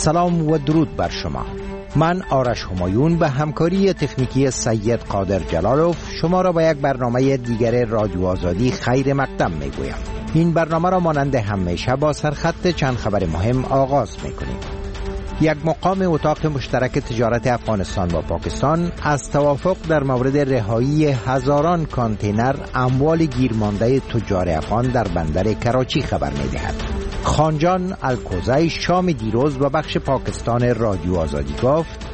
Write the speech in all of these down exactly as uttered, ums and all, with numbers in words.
سلام و درود بر شما. من آرش همایون به همکاری تکنیکی سید قادر جلالوف شما را به یک برنامه دیگر رادیو آزادی خیر مقدم می گویم. این برنامه را مانند همیشه با سرخط چند خبر مهم آغاز می کنیم. یک مقام اتاق مشترک تجارت افغانستان و پاکستان از توافق در مورد رهایی هزاران کانتینر اموال گیرمانده تجار افغان در بندر کراچی خبر می دهد. خانجان الکوزی شام دیروز و بخش پاکستان رادیو آزادی گفت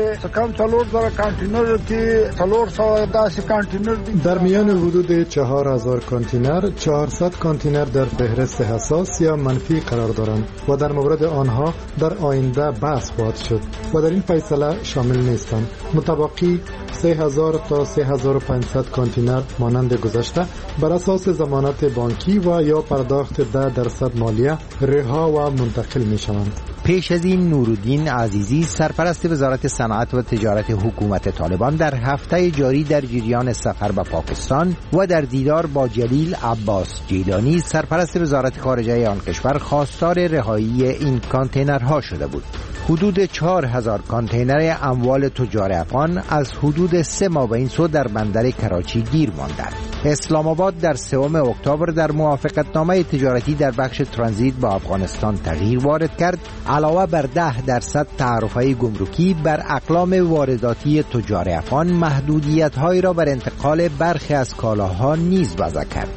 در میان حدود چهار هزار کانتینر چهارصد کانتینر در فهرست حساس یا منفی قرار دارند و در مورد آنها در آینده بحث خواهد شد و در این فیصله شامل نیستند. متبقی سه هزار تا سه هزار و پانصد کانتینر مانند گذشته بر اساس ضمانت بانکی و یا پرداخت ده درصد مالیه رها و منتقل می شوند. پیش از این نورالدین عزیزی سرپرست وزارت صنعت و تجارت حکومت طالبان در هفته جاری در جریان سفر به پاکستان و در دیدار با جلیل عباس جیلانی سرپرست وزارت خارجه آن کشور خواستار رهایی این کانتینرها شده بود. حدود چهار هزار کانتینر اموال تجار افغان از حدود سه ماه به این سو در بندر کراچی گیر ماندند. اسلام آباد در سوم اکتبر در موافقتنامه تجارتی در بخش ترانزیت با افغانستان تغییر وارد کرد. علاوه بر ده درصد تعرفه گمرکی بر اقلام وارداتی تجار افغان محدودیت‌هایی را بر انتقال برخی از کالاها نیز وضع کرد.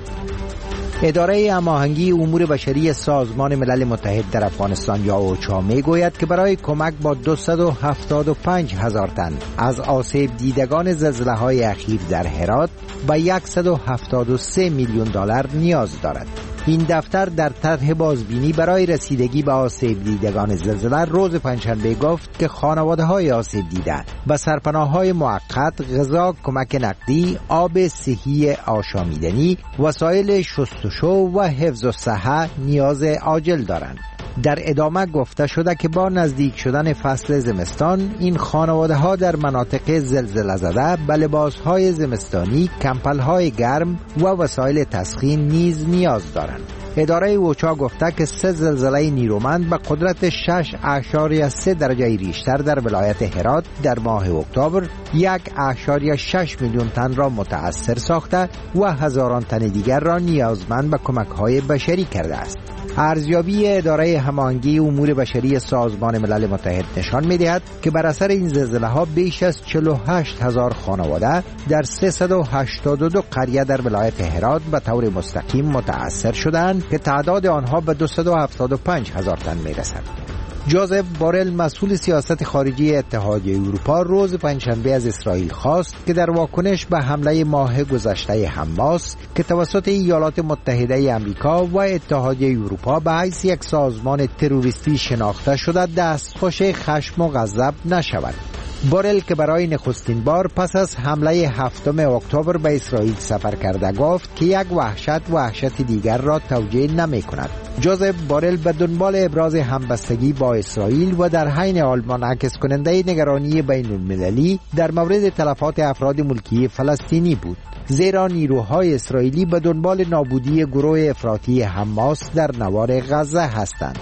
اداره هماهنگی امور بشری سازمان ملل متحد در افغانستان یا اوچا می گوید که برای کمک با دویست و هفتاد و پنج هزار تن از آسیب دیدگان زلزله‌های اخیر در هرات به صد و هفتاد و سه میلیون دلار نیاز دارد. این دفتر در طرح بازبینی برای رسیدگی به آسیب دیدگان زلزله روز پنجشنبه گفت که خانواده‌های آسیب دیده به سرپناه‌های موقت، غذا، کمک نقدی، آب صحی آشامیدنی، وسایل شستشو و حفظ الصحه نیاز عاجل دارند. در ادامه گفته شده که با نزدیک شدن فصل زمستان این خانواده ها در مناطق زلزله زده به لباس های زمستانی، کمپل های گرم و وسایل تسخین نیز نیاز دارند. اداره اوچا گفته که سه زلزله نیرومند به قدرت شش اشاریه سه درجه ریشتر در ولایت هرات در ماه اکتبر یک اشاریه شش میلیون تن را متاثر ساخته و هزاران تن دیگر را نیازمند به کمک های بشری کرده است. ارزیابی اداره هماهنگی امور بشری سازمان ملل متحد نشان می‌دهد که بر اثر این زلزله‌ها بیش از چهل و هشت هزار خانواده در سیصد و هشتاد و دو قریه در ولایت هرات به طور مستقیم متاثر شدند که تعداد آنها به دویست و هفتاد و پنج هزار تن می‌رسد. جوزف بورل مسئول سیاست خارجی اتحادیه اروپا روز پنجشنبه از اسرائیل خواست که در واکنش به حمله ماه گذشته حماس که توسط ایالات متحده آمریکا و اتحادیه اروپا به حیث یک سازمان تروریستی شناخته شده دستخوش خشم و غضب نشود. بورل که برای نخستین بار پس از حمله هفتم اکتبر به اسرائیل سفر کرده گفت که یک وحشت وحشت دیگر را توجیه نمی کند. جوزف بورل به دنبال ابراز همبستگی با اسرائیل و در حین حال منعکس کننده نگرانی بین المللی در مورد تلفات افراد ملکی فلسطینی بود، زیرا نیروهای اسرائیلی به دنبال نابودی گروه افراطی حماس در نوار غزه هستند.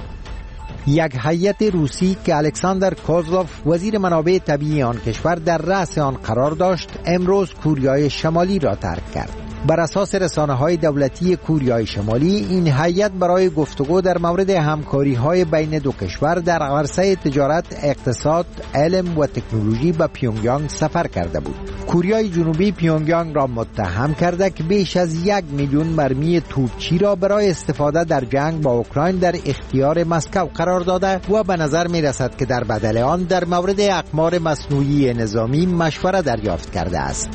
یک هیئت روسی که الکساندر کوزلوف وزیر منابع طبیعی آن کشور در رأس آن قرار داشت امروز کوریای شمالی را ترک کرد. بر اساس رسانه‌های دولتی کوریای شمالی این هیئت برای گفتگو در مورد همکاری‌های بین دو کشور در عرصه تجارت، اقتصاد، علم و تکنولوژی به پیونگیانگ سفر کرده بود. کوریای جنوبی پیونگیانگ را متهم کرده که بیش از یک میلیون مرمی توپچی را برای استفاده در جنگ با اوکراین در اختیار مسکو قرار داده و به نظر می رسد که در بدل آن در مورد اقمار مصنوعی نظامی مشوره دریافت کرده است.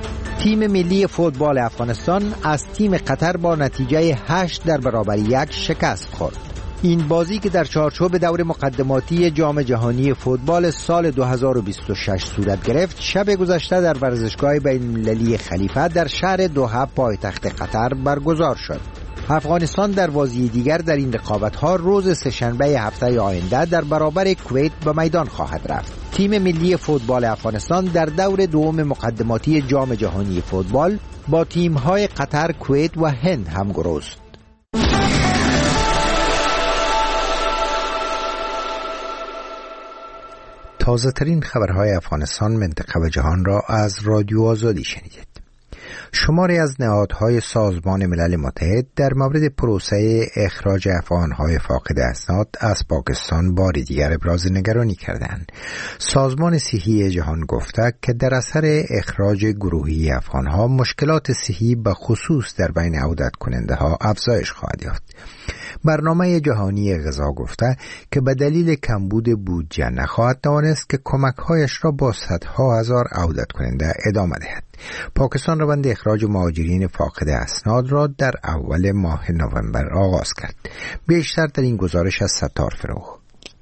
تیم ملی فوتبال افغانستان از تیم قطر با نتیجه هشت در برابر یک شکست خورد. این بازی که در چارچوب دور مقدماتی جام جهانی فوتبال سال دو هزار و بیست و شش صورت گرفت، شب گذشته در ورزشگاه بین‌المللی خلیفه در شهر دوحه پایتخت قطر برگزار شد. افغانستان در بازی دیگر در این رقابت‌ها روز سه‌شنبه هفته آینده در برابر کویت به میدان خواهد رفت. تیم ملی فوتبال افغانستان در دور دوم مقدماتی جام جهانی فوتبال با تیم‌های قطر، کویت و هند همگروست. تازه ترین خبرهای افغانستان، منطقه و جهان را از رادیو آزادی شنیدید. شماری از نهادهای سازمان ملل متحد در مورد پروسه اخراج افغانهای فاقد اسناد از پاکستان بار دیگر ابراز نگرانی کردند. سازمان صحی جهان گفته که در اثر اخراج گروهی افغانها مشکلات صحی به خصوص در بین عودت کننده ها افزایش خواهد یافت. برنامه جهانی غذا گفته که به دلیل کمبود بودجه نخواهد توانست که کمک‌هایش را با صدها هزار عودت کننده ادامه دهد. پاکستان روند اخراج مهاجرین فاقد اسناد را در اول ماه نوامبر آغاز کرد. بیشتر در این گزارش از ستار فروغ.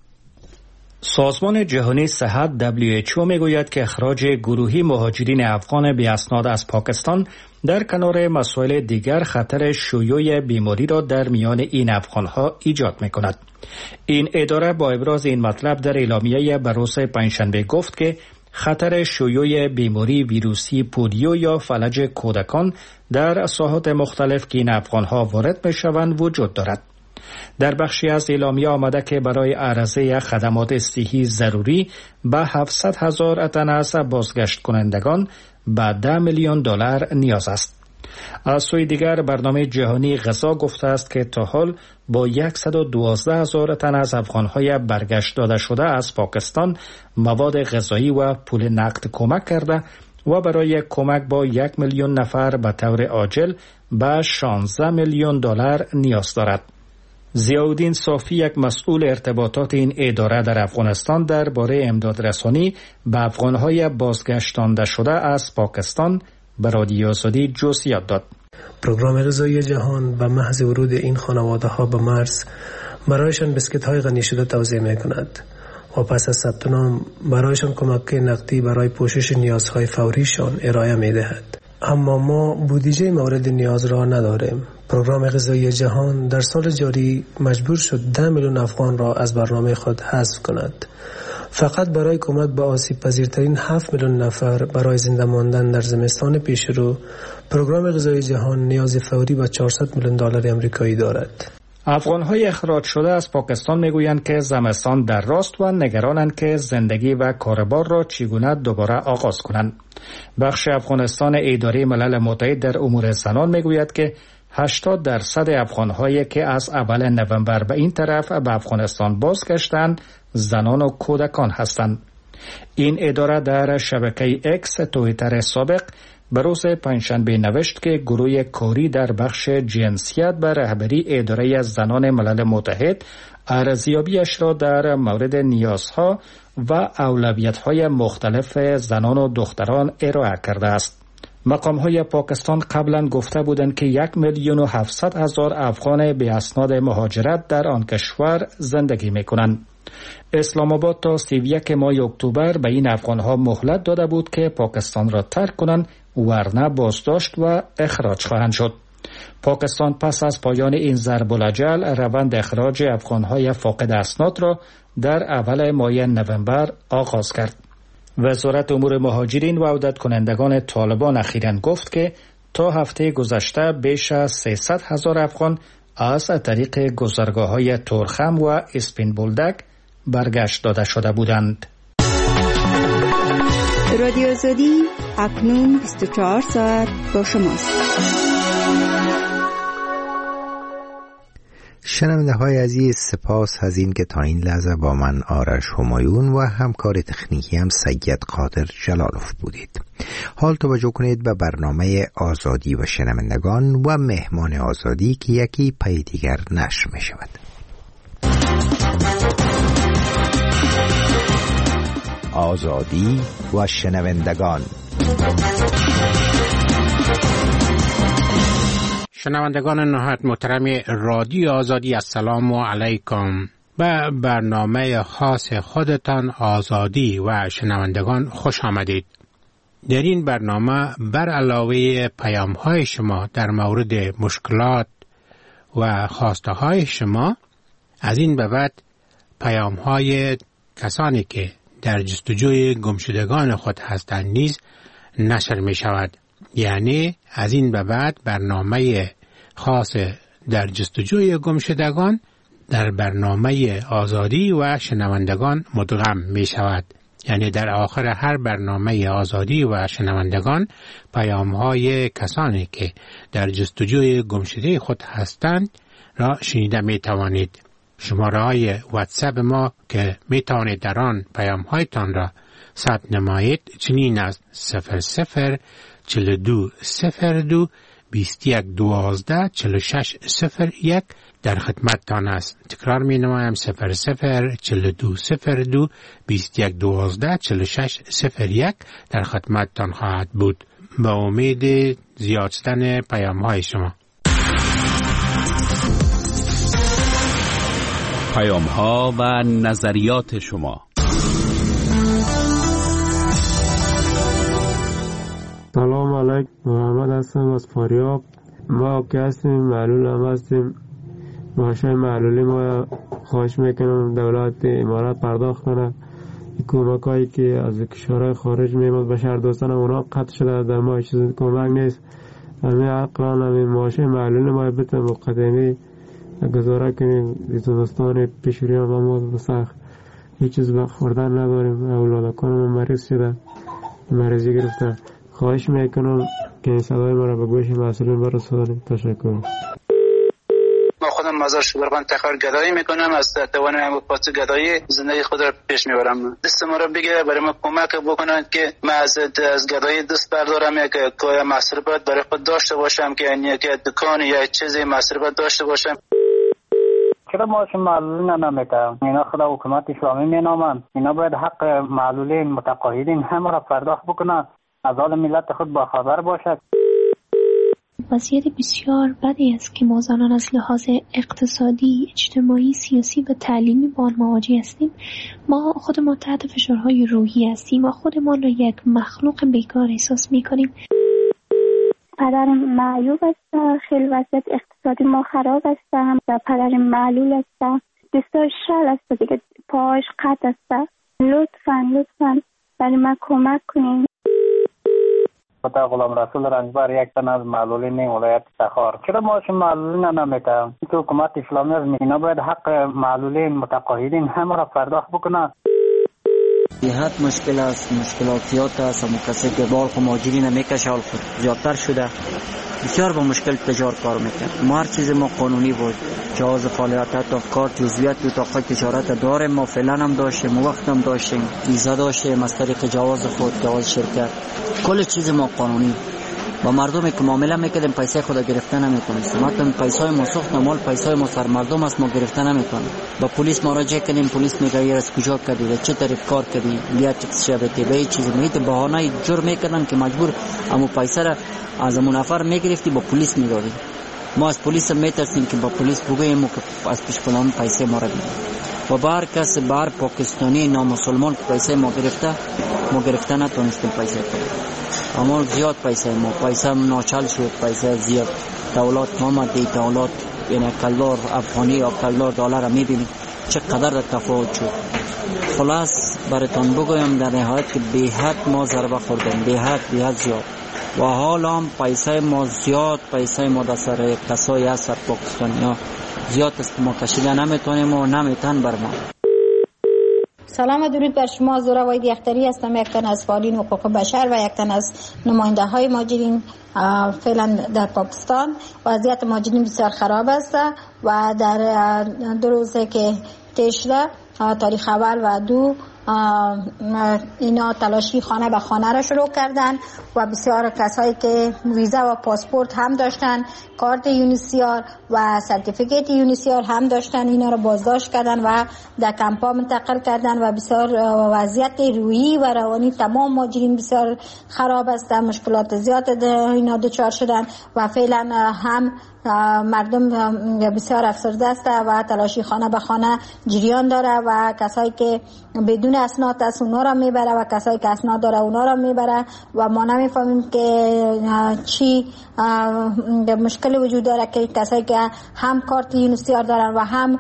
سازمان جهانی صحت دبلیو اچ او میگوید که اخراج گروهی مهاجرین افغان بی اسناد از پاکستان در کنار مسائل دیگر خطر شیوع بیماری را در میان این افغانها ایجاد میکند. این اداره با ابراز این مطلب در اعلامیه بروز پنجشنبه گفت که خطر شیوع بیماری ویروسی پولیو یا فلج کودکان در ساحات مختلف که این افغانها وارد میشوند وجود دارد. در بخشی از اعلامیه آمده که برای عرضه خدمات صحی ضروری به هفتصد هزار تن از بازگشت کنندگان به ده میلیون دلار نیاز است. از سوی دیگر برنامه جهانی غذا گفته است که تا حال با صد و دوازده هزار تن از افغانهای برگشت داده شده از پاکستان مواد غذایی و پول نقد کمک کرده و برای کمک با یک میلیون نفر به طور عاجل به شانزده میلیون دلار نیاز دارد. ضیاءالدین صافی، یک مسئول ارتباطات این اداره در افغانستان، درباره امدادرسانی به افغانهای بازگشتانده شده از پاکستان به رادیو آزادی جزئیات داد. پروگرام غذایی جهان به محض ورود این خانواده ها به مرز برایشان بسکت های غنی شده توزیع می کند و پس از ثبت نام برایشان کمک نقدی برای پوشش نیازهای فوریشان ارائه می دهد. اما ما بودجه مورد نیاز را نداریم. پروگرام غذایی جهان در سال جاری مجبور شد ده میلیون افغان را از برنامه خود حذف کند. فقط برای کمک به آسیب پذیرترین هفت میلیون نفر برای زنده ماندن در زمستان پیش رو، پروگرام غذایی جهان نیاز فوری به چهارصد میلیون دلار آمریکایی دارد. افغانهای اخراج شده از پاکستان میگویند که زمستان در راست و نگرانند که زندگی و کاربار را چگونه دوباره آغاز کنند. بخش افغانستان اداره ملل متحد در امور زنان میگوید که هشتاد درصد افغانهایی که از اول نوامبر به این طرف به افغانستان بازگشتند زنان و کودکان هستند. این اداره در شبکه اکس توییتر سابق به روز پنجشنبه نوشت که گروه کاری در بخش جنسیت به رهبری اداره زنان ملل متحد ارزیابیش را در مورد نیازها و اولویت‌های مختلف زنان و دختران ارائه کرده است. مقام‌های پاکستان قبلا گفته بودند که یک میلیون و هفتصد هزار افغان به اسناد مهاجرت در آن کشور زندگی می‌کنند. اسلام آباد تا سی و یک ماه اکتبر به این افغان‌ها مهلت داده بود که پاکستان را ترک کنند، ورنه بازداشت و اخراج خواهند شد. پاکستان پس از پایان این ضرب الاجل روند اخراج افغان‌های فاقد اسناد را در اول ماه نوامبر آغاز کرد. وزارت امور مهاجرین و عودت کنندگان طالبان اخیراً گفت که تا هفته گذشته بیش از سیصد هزار افغان از طریق گذرگاه‌های تورخم و اسپین بولدک برگشت داده شده بودند. رادیو آزادی اکنون بیست و چهار ساعت با شماست. شنونده های عزیز، سپاس از این که تا این لحظه با من آرش همایون و همکار تکنیکی هم سید قادر جلالوف بودید. حال توجه کنید به برنامه آزادی و شنوندگان و مهمان آزادی که یکی پی دیگر نشر می شود. آزادی و شنوندگان. شنوندگان نهایت محترم رادیو آزادی، السلام علیکم. به برنامه خاص خودتان آزادی و شنوندگان خوش آمدید. در این برنامه بر علاوه پیام‌های شما در مورد مشکلات و خواسته های شما، از این به بعد پیام‌های کسانی که در جستجوی گمشدگان خود هستند نیز نشر می شود. یعنی از این به بعد برنامه خاص در جستجوی گمشدگان در برنامه آزادی و شنوندگان مدغم می شود. یعنی در آخر هر برنامه آزادی و شنوندگان پیام‌های کسانی که در جستجوی گمشده خود هستند را شنیده می توانید. شماره های واتساپ ما که می توانید در آن پیام‌هایتان را ثبت نمایید چنین است: صفر صفر چهل و دو صفر دو بیست و یک دوازده چهل و شش صفر یک در خدمتتان است. تکرار می نمایم: صفر صفر چهل و دو صفر دو بیست و یک دوازده چهل و شش صفر یک در خدمتتان خواهد بود. با امید زیاد شدن پیام های شما. پیام ها و نظریات شما. سلام علیکم، محمد هستم از فاریاب. ما که هستیم معلول هم هستیم. ماشه معلولی ما خواهش میکنم دولت امارات پرداخت کنه. کمک هایی که از کشورهای خارج میمد به شهر دوستان اونا قطع شده، در ما چیز کمک نیست. همین عقلان همین ماشه معلولی ما بته مقدمی گذاره کنیم. دوستان پیشوری هم ما سخت هیچ چیز به خوردن نداریم. اولادکان مریض شده، مریضی گرفته. خواهش میکنم که این صدای ما را به گوش مسئولین برسانید. تشکر. ما خودم مزار شبرغان تخار گدایی میکنم، از توانم پاس گدایی زندگی خود را پیش میبرم. دست ما را بگیره برای ما کمک بکنند که من از از گدایی دست بردارم، یک کوی مصرفات برای خود داشته باشم، که یعنی یک دکان یا چیزی مصرفات داشته باشم. چرا ما شما معلولین نمیکنم؟ اینا خدا حکومت اسلامی مینامند. اینا باید حق معلولین متقاعدین همه را پرداخت بکنند، از حال ملت خود با خبر باشد. وضعیت بسیار بدی است که ما زنان از لحاظ اقتصادی، اجتماعی، سیاسی و تعلیمی با آن مواجه هستیم. ما خودمان تحت فشارهای روحی هستیم. ما خودمان را یک مخلوق بیکار احساس می‌کنیم. پدرم معیوب است، خیلی وضعیت اقتصادی ما خراب است. هم پدرم معلول است، دستاش شل است دیگه، پاش قطع است. لطفاً لطفاً برای من کمک کنین. خدا غلام رسول رنجبر یک تن از معلولین ولایت تخار. چرا ما شما معلولین نمیکنم؟ تو حکومت اسلامی از اینا باید حق معلولین متقاعدین همه را پرداخت بکنند. جهت مشکل است، مشکلاتیات است. اما کسی که بال مهاجری نمیکشه حال خود زیادتر شده، بسیار با مشکل تجار کار میکنه. ما هر چیز ما قانونی بود، جواز فعالیت تا کار جزئیات تو تا تجارت داریم. ما فعلا هم داشتیم، وقت هم داشتیم، ویزا داشتیم از طریق جواز خود، جواز شرکت، کل چیز ما قانونی. با مردمی که معامله میکردیم پیسه خود گرفته نمیکنیم. مثلا پیسای ما سوخت مال پیسای ما سر مردم است، ما گرفته نمیکنیم. با پلیس مراجعه کردیم، پلیس میگه یه از کجا کردی، چه طریق کار کردی، بیا تکس شبته به چیز میت بهانه جور میکردن که مجبور امو پیسه را از اون نفر میگرفتی با پلیس میدادی. ما از پلیس میترسیم که با پلیس بگوییم که از پیش پلان پیسه ما را بگیریم. و بار کس بار پاکستانی نامسلمان پیسه ما گرفته، ما گرفته نتونستیم پیسه کنیم. اما زیاد پیسه ما پیسه ناچل شد، پیسه زیاد. دولت آمده، دولت یعنی کلدار افغانی یا کلدار دلار میبینید چقدر تفاوت شد. خلاص براتون بگویم در نهایت که به حد ما ضربه خوردیم، به حد به حد زیاد. و حالا هم پیسه ما زیاد، پیسه ما در سر کسایی هست سر پاکستانی ها زیاد است که ما کشیده نمیتونیم و نمیتون بر ما. سلام و درود بر شما. زورا واید یختری هستم، یک تن از فعالین حقوق بشر و یک تن از نماینده های مهاجرین فعلا در پاکستان. وضعیت مهاجرین بسیار خراب است و در دو روزه که تشده تاریخ اول و دو اینا تلاشی خانه به خانه را شروع کردن و بسیار کسایی که ویزا و پاسپورت هم داشتن، کارت یونیسیار و سرتیفیکیت یونیسیار هم داشتن، اینا را بازداشت کردن و در کمپا منتقل کردن و بسیار وضعیت روحی و روانی تمام مهاجرین بسیار خراب است. مشکلات زیاد اینا دچار شدن و فعلا هم مردم بسیار افسرده است و تلاشی خانه به خانه جریان داره و کسایی که بدون اسناد است اونا را میبره و کسایی که اسناد داره اونا را میبره و ما نمیفهمیم که چی مشکل وجود داره که کسایی که هم کارت یونیسیار دارن و هم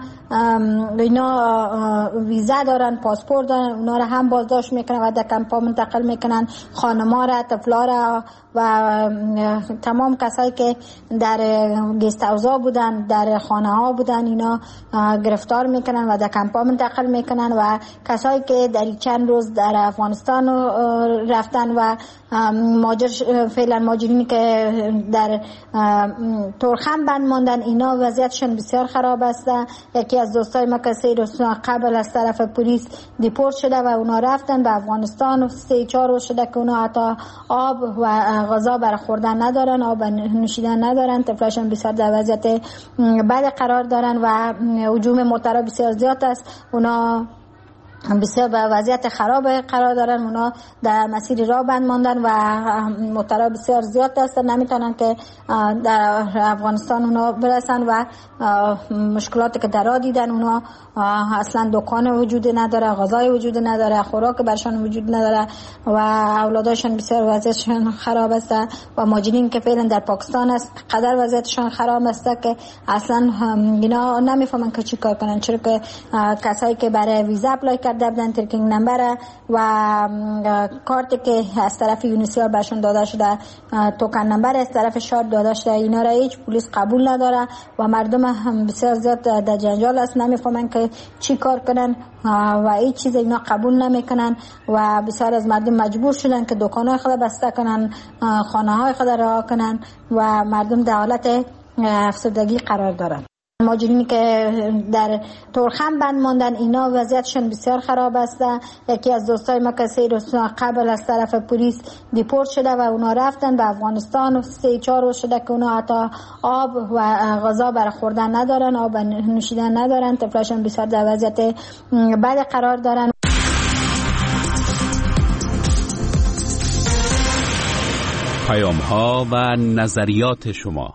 اینا ویزا دارن، پاسپورت دارن، اونا را هم بازداشت میکنن و در کمپا منتقل میکنن. خانما را، طفلا را و تمام کسایی که در گست هاوس‌ها بودن، در خانه ها بودن، اینا گرفتار میکنن و در کمپا منتقل میکنن و کسایی که اومده در چند روز در افغانستان رفتن و ماجر فعلا ماجرینی که در تورخم بند ماندن اینا وضعیتشون بسیار خراب است. یکی از دوستای ما که سه روز قبل از طرف پلیس دیپورت شده و اونا رفتن به افغانستان و سه چهار روز شده که اونا حتی آب و غذا برای خوردن ندارن، آب نوشیدن ندارن، طفلاشون بسیار در وضعیت بد قرار دارن و هجوم موترها بسیار زیاد است. اونا بسیار به وضعیت خراب قرار دارن، اونا در مسیر راه بند ماندن و موترها بسیار زیاد هستن، نمیتونن که در افغانستان اونا برسن و مشکلاتی که در راه دیدن اونا اصلا دکان وجود نداره، غذای وجود نداره، خوراک برشان وجود نداره و اولاداشون بسیار وضعیتشون خراب است و ماجرین که فعلا در پاکستان است قدر وضعیتشون خراب است که اصلا اینا نمیفهمن که چی کار کنن، چرا که کسایی که برای ویزا اپلای کرده بودن ترکینگ نمبر و کارتی که از طرف یونیسیار برشون داده شده، توکن نمبر از طرف شاد داده شده، اینا را هیچ پلیس قبول نداره و مردم هم بسیار زیاد در جنجال است، نمیفهمن که چی کار کنن و هیچ چیز اینا قبول نمیکنن و بسیار از مردم مجبور شدن که دکانهای خود بسته کنن، خانه های خود رها کنن و مردم در حالت افسردگی قرار دارن. ماجرینی که در تورخم بند ماندن اینا وضعیتشون بسیار خراب است. یکی از دوستای ما که سه روز قبل از طرف پلیس دیپورت شده و اونا رفتن به افغانستان و سه چهار روز شده که اونا حتی آب و غذا برای خوردن ندارن، آب نوشیدن ندارن، طفلاشون بسیار در وضعیت بد قرار دارن. پیام ها و نظریات شما.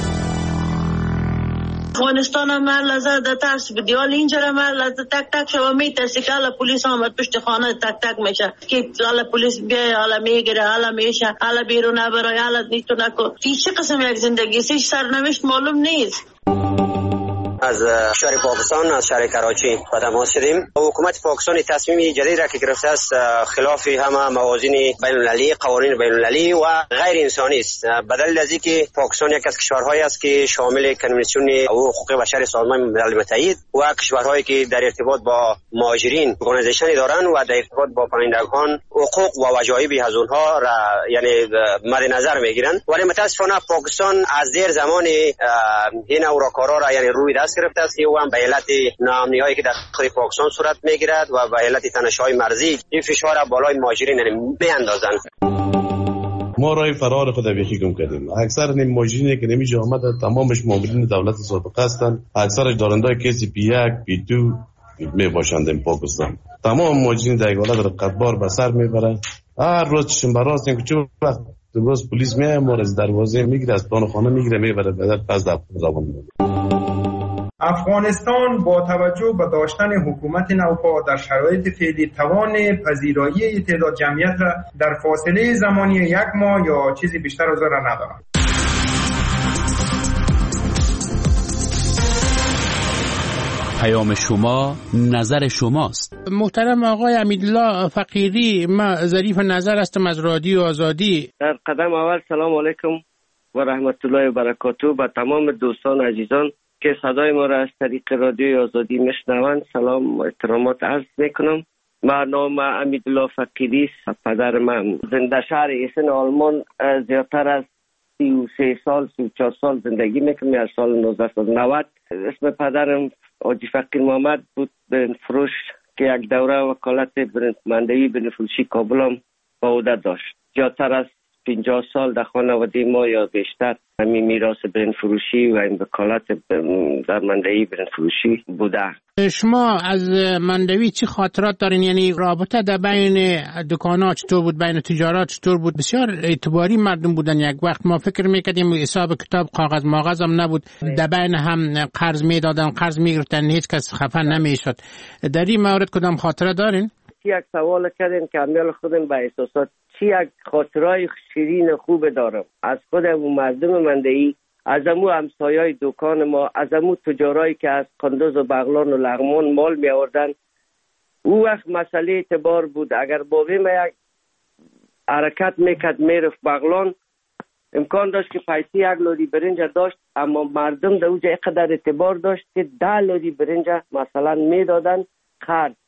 افغانستان هم لحظه در ترس بدی، ولی اینجا هم لحظه تک تک شما میترسی که حالا پلیس آمد پشت خانه تک تک میشه که حالا پلیس بیای، حالا میگیره، حالا میشه، حالا بیرون نبرای، حالا نیتو نکن. چه قسم یک زندگی است؟ هیچ سرنوشت معلوم نیست. از شهر پاکستان، از شهر کراچی با تماس شدیم. حکومت پاکستان تصمیم جدید را که گرفته است خلاف همه موازین بین المللی، قوانین بین المللی و غیر انسانی است. بدل از اینکه پاکستان یک از کشورهایی است که شامل کنوانسیون حقوق بشر سازمان ملل متحد و کشورهایی که در ارتباط با مهاجرین ارگانیزیشن دارند و در ارتباط با پناهندگان حقوق و وجایب از اونها را یعنی مد نظر میگیرند، ولی متاسفانه پاکستان از دیر زمان این اوراکارا را یعنی روی دست گرفته است و هم به علت ناامنی‌هایی که در خود پاکستان صورت میگیرد و به علت تنش‌های مرزی این فشار بالای مهاجرین میاندازند. ما راه فرار خود بیخی گم کردیم. اکثر نیم مهاجرینی که نمیشه آمده تمامش مامورین دولت سابقه هستند، اکثرش دارنده کسی پی یک پی دو می باشند در پاکستان. تمام مهاجرین در حالت رقتبار به سر میبرند. هر روز چشم براست این که چه وقت روز پلیس میاد ما از دروازه میگیره، از پلان خانه میگیره میبره به پس در زبان. افغانستان با توجه به داشتن حکومت نوپا در شرایط فعلی توان پذیرایی تعداد جمعیت را در فاصله زمانی یک ماه یا چیزی بیشتر از آن را ندارد. پیام شما نظر شماست. محترم آقای امیدالله فقیری، ما ظریف نظر هستم از رادیو آزادی. در قدم اول سلام علیکم و رحمت الله و برکاته به تمام دوستان عزیزان که صدای ما را از طریق رادیوی آزادی میشنوند سلام و احترامات عرض میکنم. من نام امیدالله فقیری است. پدر من زنده شهر ایسن آلمان زیادتر از سی و سه سال سی و چهار سال زندگی میکنم از سال نوزده صد و نود. اسم پدرم حاجی فقیر محمد بود برنج فروش که یک دوره وکالت برنجمندی برنجفروشی کابل هم با عهده داشت. زیادتر از پنجاه سال در خانواده ما یا بیشتر همین میراث برنج فروشی و این وکالت در مندهی برنج فروشی بوده. شما از مندوی چی خاطرات دارین؟ یعنی رابطه در بین دکان‌ها چطور بود، بین تجارت چطور بود؟ بسیار اعتباری مردم بودن. یک وقت ما فکر میکردیم حساب کتاب کاغذ ماغذ هم نبود، در بین هم قرض میدادن، قرض میگرفتن، هیچ کس خفه نمیشد. در این مورد کدام خاطره دارین؟ یک سوال کردین که امیال خودم به احساسات چی یک خاطرهای شیرین خوب دارم از خودم و مردم مندهی، از امو همسایای دکان ما، از امو تجارایی که از قندوز و بغلان و لغمان مال می آوردن. او وقت مسئله اعتبار بود. اگر بابی ما یک حرکت میکرد میرفت بغلان، امکان داشت که پیسی یک لودی برنج داشت، اما مردم در اوجه اقدر اعتبار داشت که ده لودی برنج مثلا میدادن خرد.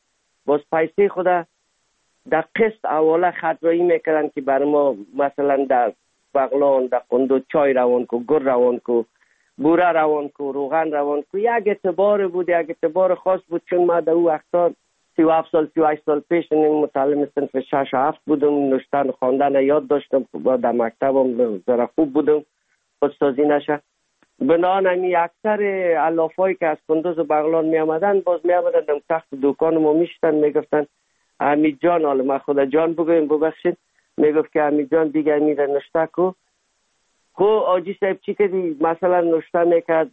باز پیسه خود در قسط اوله خطرایی میکردن که برای ما مثلا در بغلان، در قندو چای روان کو، گر روان کو، بوره روان کو، روغن روان کو. یک اعتبار بود، یک اعتبار خاص بود، چون ما در او وقتا سی و هفت سال سی و هشت سال پیش متعلم صنف شش و هفت بودم، نوشتن خواندن یاد داشتم، در مکتبم ذره خوب بودم، خودسازی نشه. بنابراین همی اکثر علافایی که از کندوز و بغلان می آمدن باز می آمدن در تخت دکان ما می شدن، می گفتن حمید جان، حالا من خدا جان بگویم ببخشید، می گفت که حمید جان دیگر میره نشته کو. خو آجی صاحب چی کردی؟ مثلا نشته میکرد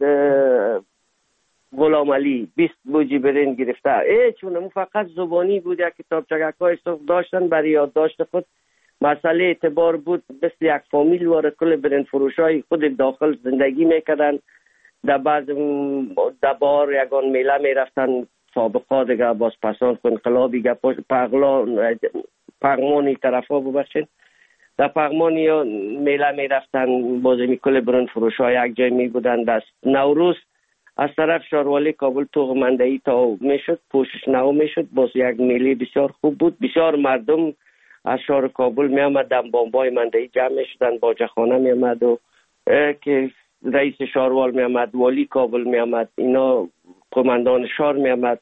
غلام علی بیست بوجی برین گرفته، ای چون فقط زبانی بود، یک کتاب چگکای صف داشتن برای یادداشت خود. مسئله اعتبار بود، مثل یک فامیل وارد کل برین فروشای خود داخل زندگی میکردن. در بعض در بار یگان میله میرفتن، سابقا دیگه باز پسان انقلابی گه پغلان پغمانی طرف ها ببخشید، در پغمانی یا میله میرفتن، باز میکل برین فروشای یک جای میبودن. دست نوروز از طرف شاروالی کابل توغ مندهی تا میشد، پوشش نو میشد، باز یک میله بسیار خوب بود. بسیار مردم از شهر کابل می آمد، در بامبای مندهی جمع شدن، باجخانه می آمد و که رئیس شاروال می آمد، والی کابل می آمد، اینا قماندان شهر می آمد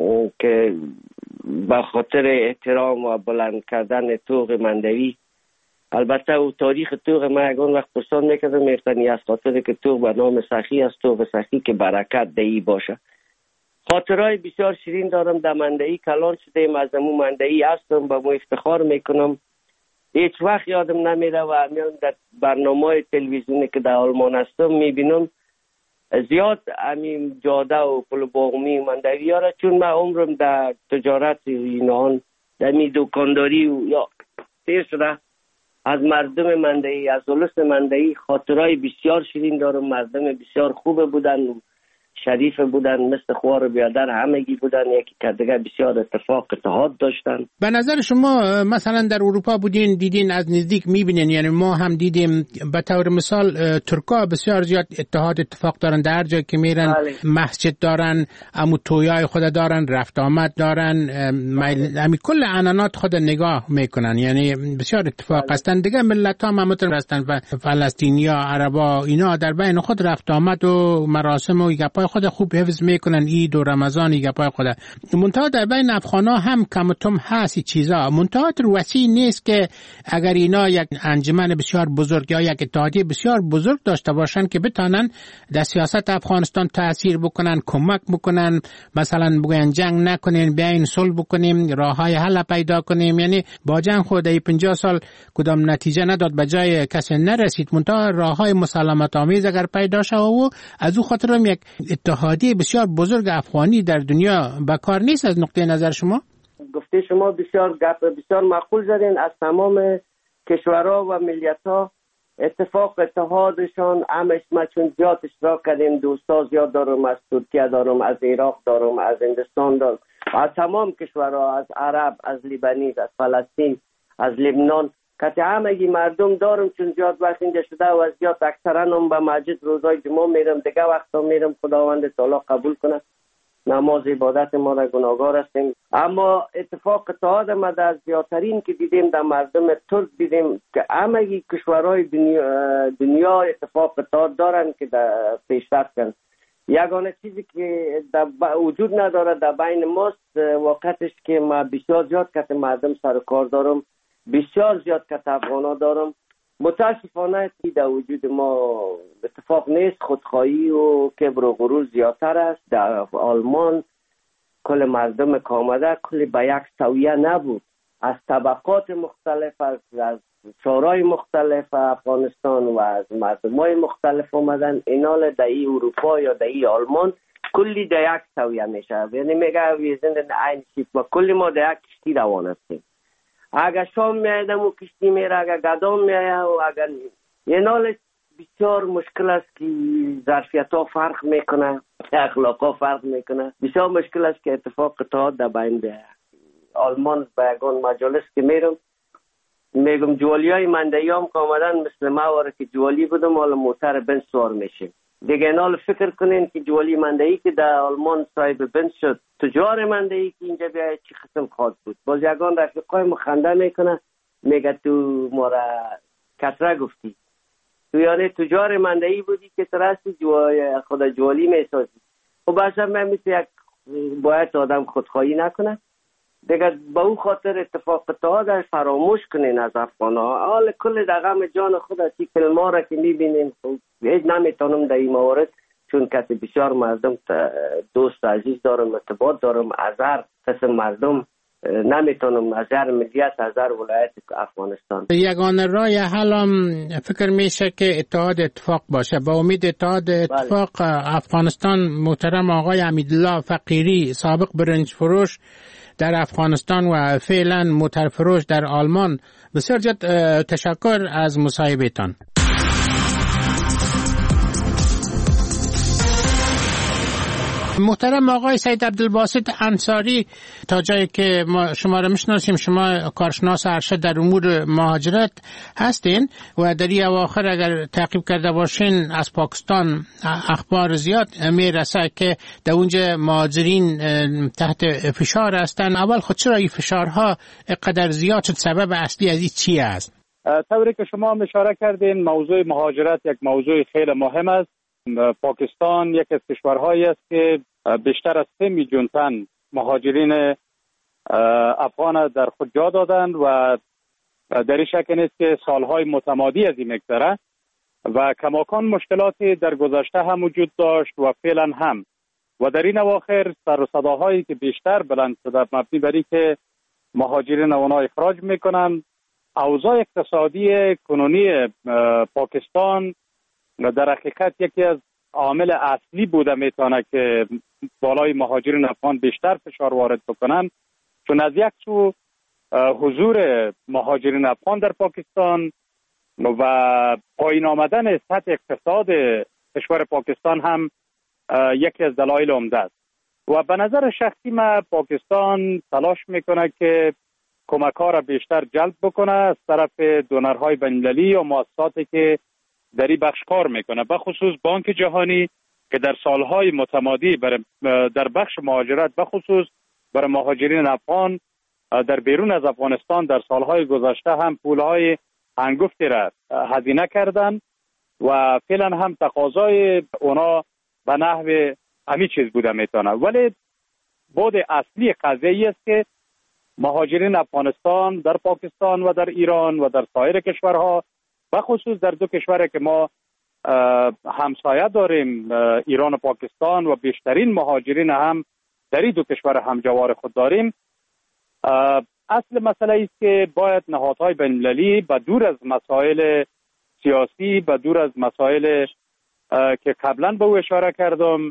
که به خاطر احترام و بلند کردن توغ مندهی. البته او تاریخ توغ ما یکان وقت پرسان میکردم، میفتنی از خاطر که توغ به نام سخی است، توغ سخی که برکت دهی باشه. خاطرهای بسیار شیرین دارم در مندهی کلان شده، از امو مندهی هستم، با مو افتخار میکنم. هیچ وقت یادم نمیره و همیان در برنامه تلویزیونی که در آلمان هستم میبینم زیاد همین جاده و پل باغمی مندهی ها را، چون من عمرم در تجارت اینان در می دکانداری و یا تیر شده. از مردم مندهی، از اولس مندهی خاطرهای بسیار شیرین دارم. مردم بسیار خوب بودن، شریف بودن، مثل خوار بیادر همگی بودن، یکی کردگه بسیار اتفاق اتحاد داشتن. به نظر شما مثلا در اروپا بودین، دیدین، از نزدیک میبینین، یعنی ما هم دیدیم به طور مثال ترکا بسیار زیاد اتحاد اتفاق دارن، در جایی که میرن بله. مسجد دارن، امو تویای خود دارن، رفت آمد دارن، همین کل عنانات خود نگاه میکنن، یعنی بسیار اتفاق بله. هستن. دیگه ملت ها همتون هستن و فلسطینیا، عربا، اینا در بین خود رفت آمد و مراسم و گپای خود خوب حفظ میکنن، عید و رمضان گپای خود. منتها در بین افغانا هم کم و تم هست چیزا، منتها وسیع نیست که اگر اینا یک انجمن بسیار بزرگ یا یک اتحادیه بسیار بزرگ داشته باشن که بتانن در سیاست افغانستان تاثیر بکنن، کمک بکنن، مثلا بگن جنگ نکنین، بیاین صلح بکنیم، راههای حل پیدا کنیم. یعنی با جنگ خود ای پنجاه سال کدام نتیجه نداد، به جای کسی نرسید، منتها راههای مسالمت آمیز اگر پیدا شه و از او خاطر هم یک اتحادیه بسیار بزرگ افغانی در دنیا به کار نیست. از نقطه نظر شما گفته شما بسیار گپ بسیار معقول زدین. از تمام کشورها و ملیت‌ها اتفاق اتحادشان همش ما چون زیاد اشتراک کردیم، دوستا زیاد دارم، از ترکیه دارم، از عراق دارم، از هندوستان دارم، از تمام کشورها، از عرب، از لیبانیز، از فلسطین، از لبنان، که همگی مردم دارم، چون زیاد وقت اینجا شده و از زیاد اکثرا هم به مسجد روزای جمعه میرم، دیگه وقتا میرم، خداوند تعالی قبول کنه نماز عبادت ما را، گناهگار هستیم. اما اتفاق اتحاد ما در زیادترین که دیدیم در مردم ترک دیدیم که همگی کشورهای دنیا, دنیا اتفاق اتحاد دارن که در پیشرفت کنن. یگانه چیزی که در وجود نداره در بین ماست وقتش که ما بسیار زیاد کت مردم سر کار دارم، بسیار زیاد کت افغانا دارم. متاسفانه در وجود ما اتفاق نیست، خودخواهی و کبر و غرور زیادتر است. در آلمان کل مردم که آمده کل به یک سویه نبود، از طبقات مختلف، از, از شورای مختلف افغانستان و از مردمای مختلف آمدن. اینال در ای اروپا یا در ای آلمان کلی در یک سویه میشه، یعنی میگه ویزن در این شیف و کلی ما در یک کشتی روان هستیم. اگر شام میایدم و کشتی میره، اگر گدام میایه و اگر یه نال بسیار مشکل است که ظرفیت ها فرق میکنه، اخلاق ها فرق میکنه. بسیار مشکل است که اتفاق اتحاد در بین به آلمان به یگان مجالس که میرم میگم جوالی های مندهی هم که آمدن مثل ما واره که جوالی بودم، حالا موتر بن سوار میشیم. دیگه نال فکر کنین که جوالی مندهی که در آلمان صاحب بنز شد، تجار مندهی که اینجا بیاید چی قسم خواهد بود. باز یگان رفیقای مخنده میکنه میگه تو ما را کتره گفتی، تو یعنی تجار مندهی بودی که ترستی جو... خود جوالی میسازی. و باشه من مثل یک باید آدم خودخواهی نکنه دیگه، با او خاطر اتفاق اتحاد فراموش کنین از افغان ها. حال کل دغم جان خود اسی کلمه را که میبینین هیچ نمیتونم در این موارد، چون کسی بسیار مردم دوست عزیز دارم، ارتباط دارم، از هر قسم مردم نمیتونم، از هر ملیت، از هر ولایت افغانستان. یگانه راه حل هم فکر میشه که اتحاد اتفاق باشه. با امید اتحاد اتفاق افغانستان. محترم آقای حمیدالله فقیری، سابق برنج فروش در افغانستان و فعلا موتر فروش در آلمان، بسیار زیاد تشکر از مصاحبهتان. محترم آقای سید عبدالباسط انصاری، تا جایی که ما شما را میشناسیم شما کارشناس ارشد در امور مهاجرت هستین و در این اواخر اگر تعقیب کرده باشین از پاکستان اخبار زیاد میرسه که در اونجا مهاجرین تحت فشار هستن. اول خود چرا این فشارها قدر زیاد شد؟ سبب اصلی از این چی است؟ طوری که شما اشاره کردین موضوع مهاجرت یک موضوع خیلی مهم است. پاکستان یک از کشورهایی است که بیشتر از سه میلیون تن مهاجرین افغان در خود جا دادند و در این شک نیست که سالهای متمادی از این مگذره و کماکان مشکلاتی در گذشته هم وجود داشت و فعلا هم. و در این اواخر سر و صداهایی که بیشتر بلند شده مبنی بر اینکه مهاجرین اونا اخراج میکنن. اوضاع اقتصادی کنونی پاکستان در حقیقت یکی از عامل اصلی بوده میتونه که بالای مهاجرین افغان بیشتر فشار وارد بکنن، چون از یک سو حضور مهاجرین افغان در پاکستان و پایین آمدن سطح اقتصاد کشور پاکستان هم یکی از دلایل عمده است. و به نظر شخصی من پاکستان تلاش میکنه که کمک‌ها را بیشتر جلب بکنه از طرف دونرهای بین‌المللی و مؤسساتی که در این بخش کار میکنه، به خصوص بانک جهانی که در سالهای متمادی در بخش مهاجرت به خصوص برای مهاجرین افغان در بیرون از افغانستان در سالهای گذشته هم پولهای انگفتی را هزینه کردن و فعلا هم تقاضای اونا به نحو همین چیز بوده میتونه. ولی بود اصلی قضیه است که مهاجرین افغانستان در پاکستان و در ایران و در سایر کشورها، به خصوص در دو کشوری که ما همسایه داریم ایران و پاکستان و بیشترین مهاجرین هم در این دو کشور همجوار خود داریم، اصل مسئله است که باید نهادهای بین‌المللی به دور از مسائل سیاسی، به دور از مسائل که قبلا به او اشاره کردم،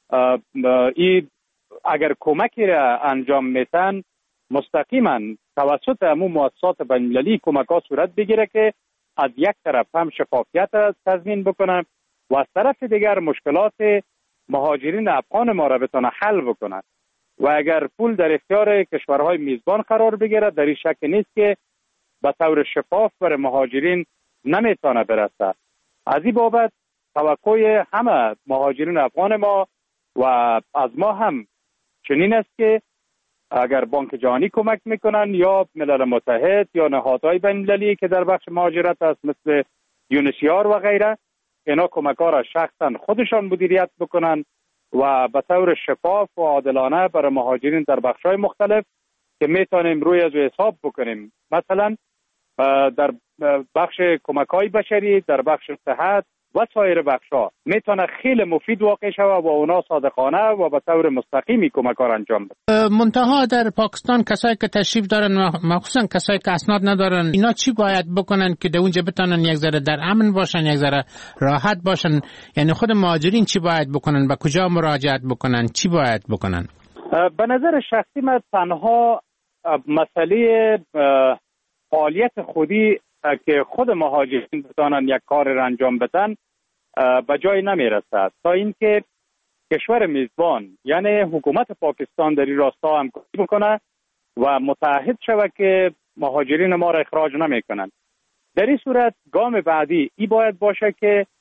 این اگر کمکی را انجام میتن مستقیما توسط همون مؤسسات بین‌المللی کمک ها صورت بگیره که از یک طرف هم شفافیت را تضمین بکنن و از طرف دیگر مشکلات مهاجرین افغان ما را بتونه حل بکنن. و اگر پول در اختیار کشورهای میزبان قرار بگیره در این شک نیست که به طور شفاف بر مهاجرین نمیتونه برسه. از این بابت توقع همه مهاجرین افغان ما و از ما هم چنین است که اگر بانک جهانی کمک میکنن یا ملل متحد یا نهادهای بین‌المللی که در بخش مهاجرت است مثل یونسیار و غیره، اینا کمک ها را شخصا خودشان مدیریت بکنن و به طور شفاف و عادلانه برای مهاجرین در بخش های مختلف که میتونیم روی از حساب بکنیم، مثلا در بخش کمک های بشری، در بخش صحت و سایر بخش ها میتونه خیلی مفید واقع شود و اونا صادقانه و به طور مستقیمی کمک ها انجام بده. منتها در پاکستان کسایی که تشریف دارن و مخصوصا کسایی که اسناد ندارن، اینا چی باید بکنن که در اونجا بتونن یک ذره در امن باشن، یک ذره راحت باشن؟ یعنی خود مهاجرین چی باید بکنن؟ به کجا مراجعت بکنن؟ چی باید بکنن؟ به نظر شخصی من تنها مسئله فعالیت خودی که خود مهاجرین بتانن یک کار را انجام بدن به جای نمیرسد تا اینکه کشور میزبان یعنی حکومت پاکستان در این راستا همکاری بکنه و متعهد شود که مهاجرین ما را اخراج نمیکنن. در این صورت گام بعدی ای باید باشه که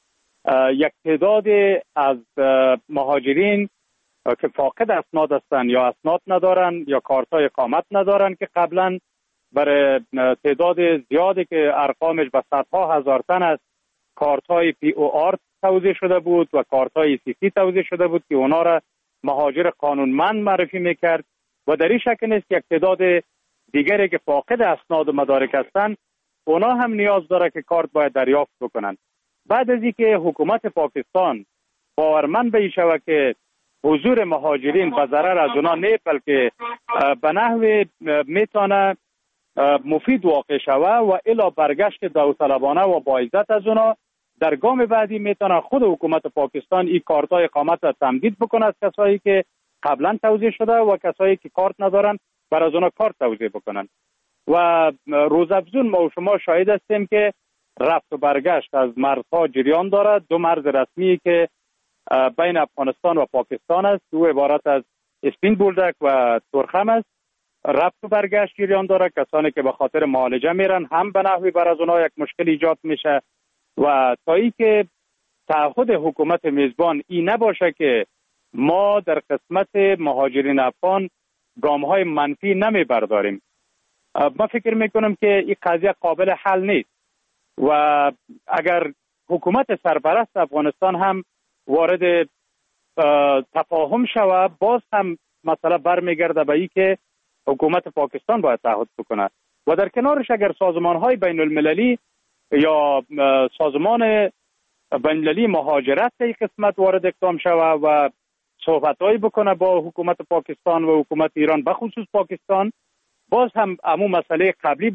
یک تعداد از مهاجرین که فاقد اسناد هستند یا اسناد ندارن یا کارتای اقامت ندارن که قبلا برای تعداد زیادی که ارقامش به صدها هزار تن است کارتای پی او آر توزیع شده بود و کارتای سی سی توزیع شده بود که اونا را مهاجر قانونمند معرفی میکرد و در این شکل نیست یک تعداد دیگری که فاقد اسناد و مدارک هستند اونا هم نیاز داره که کارت باید دریافت بکنن. بعد از اینکه حکومت پاکستان باورمند به این شود که حضور مهاجرین به ضرر از اونا نه بلکه به نحو میتونه مفید واقع شود و الی برگشت داوطلبانه و با عزت از اونا، در گام بعدی میتونه خود حکومت پاکستان این کارتای اقامت را تمدید بکنه از کسایی که قبلا توزیع شده و کسایی که کارت ندارن بر از اونا کارت توزیع بکنن. و روزافزون ما و شما شاهد هستیم که رفت و برگشت از مرزها جریان دارد. دو مرز رسمی که بین افغانستان و پاکستان است، دو عبارت از اسپین بولدک و ترخم است، رفت و برگشت جریان داره. کسانی که به خاطر معالجه میرن هم به نحوی بر از اونها یک مشکل ایجاد میشه و تا ای که تعهد حکومت میزبان این نباشه که ما در قسمت مهاجرین افغان گام‌های منفی نمیبرداریم، ما فکر میکنم که این قضیه قابل حل نیست و اگر حکومت سرپرست افغانستان هم وارد تفاهم شود باز هم مسئله برمیگرده به این که حکومت پاکستان باید تعهد بکنه و در کنارش اگر سازمان‌های بین المللی یا سازمان بین المللی مهاجرت در این قسمت وارد اقدام شود و صحبت‌هایی بکنه با حکومت پاکستان و حکومت ایران به خصوص پاکستان، باز هم همون مسئله قبلی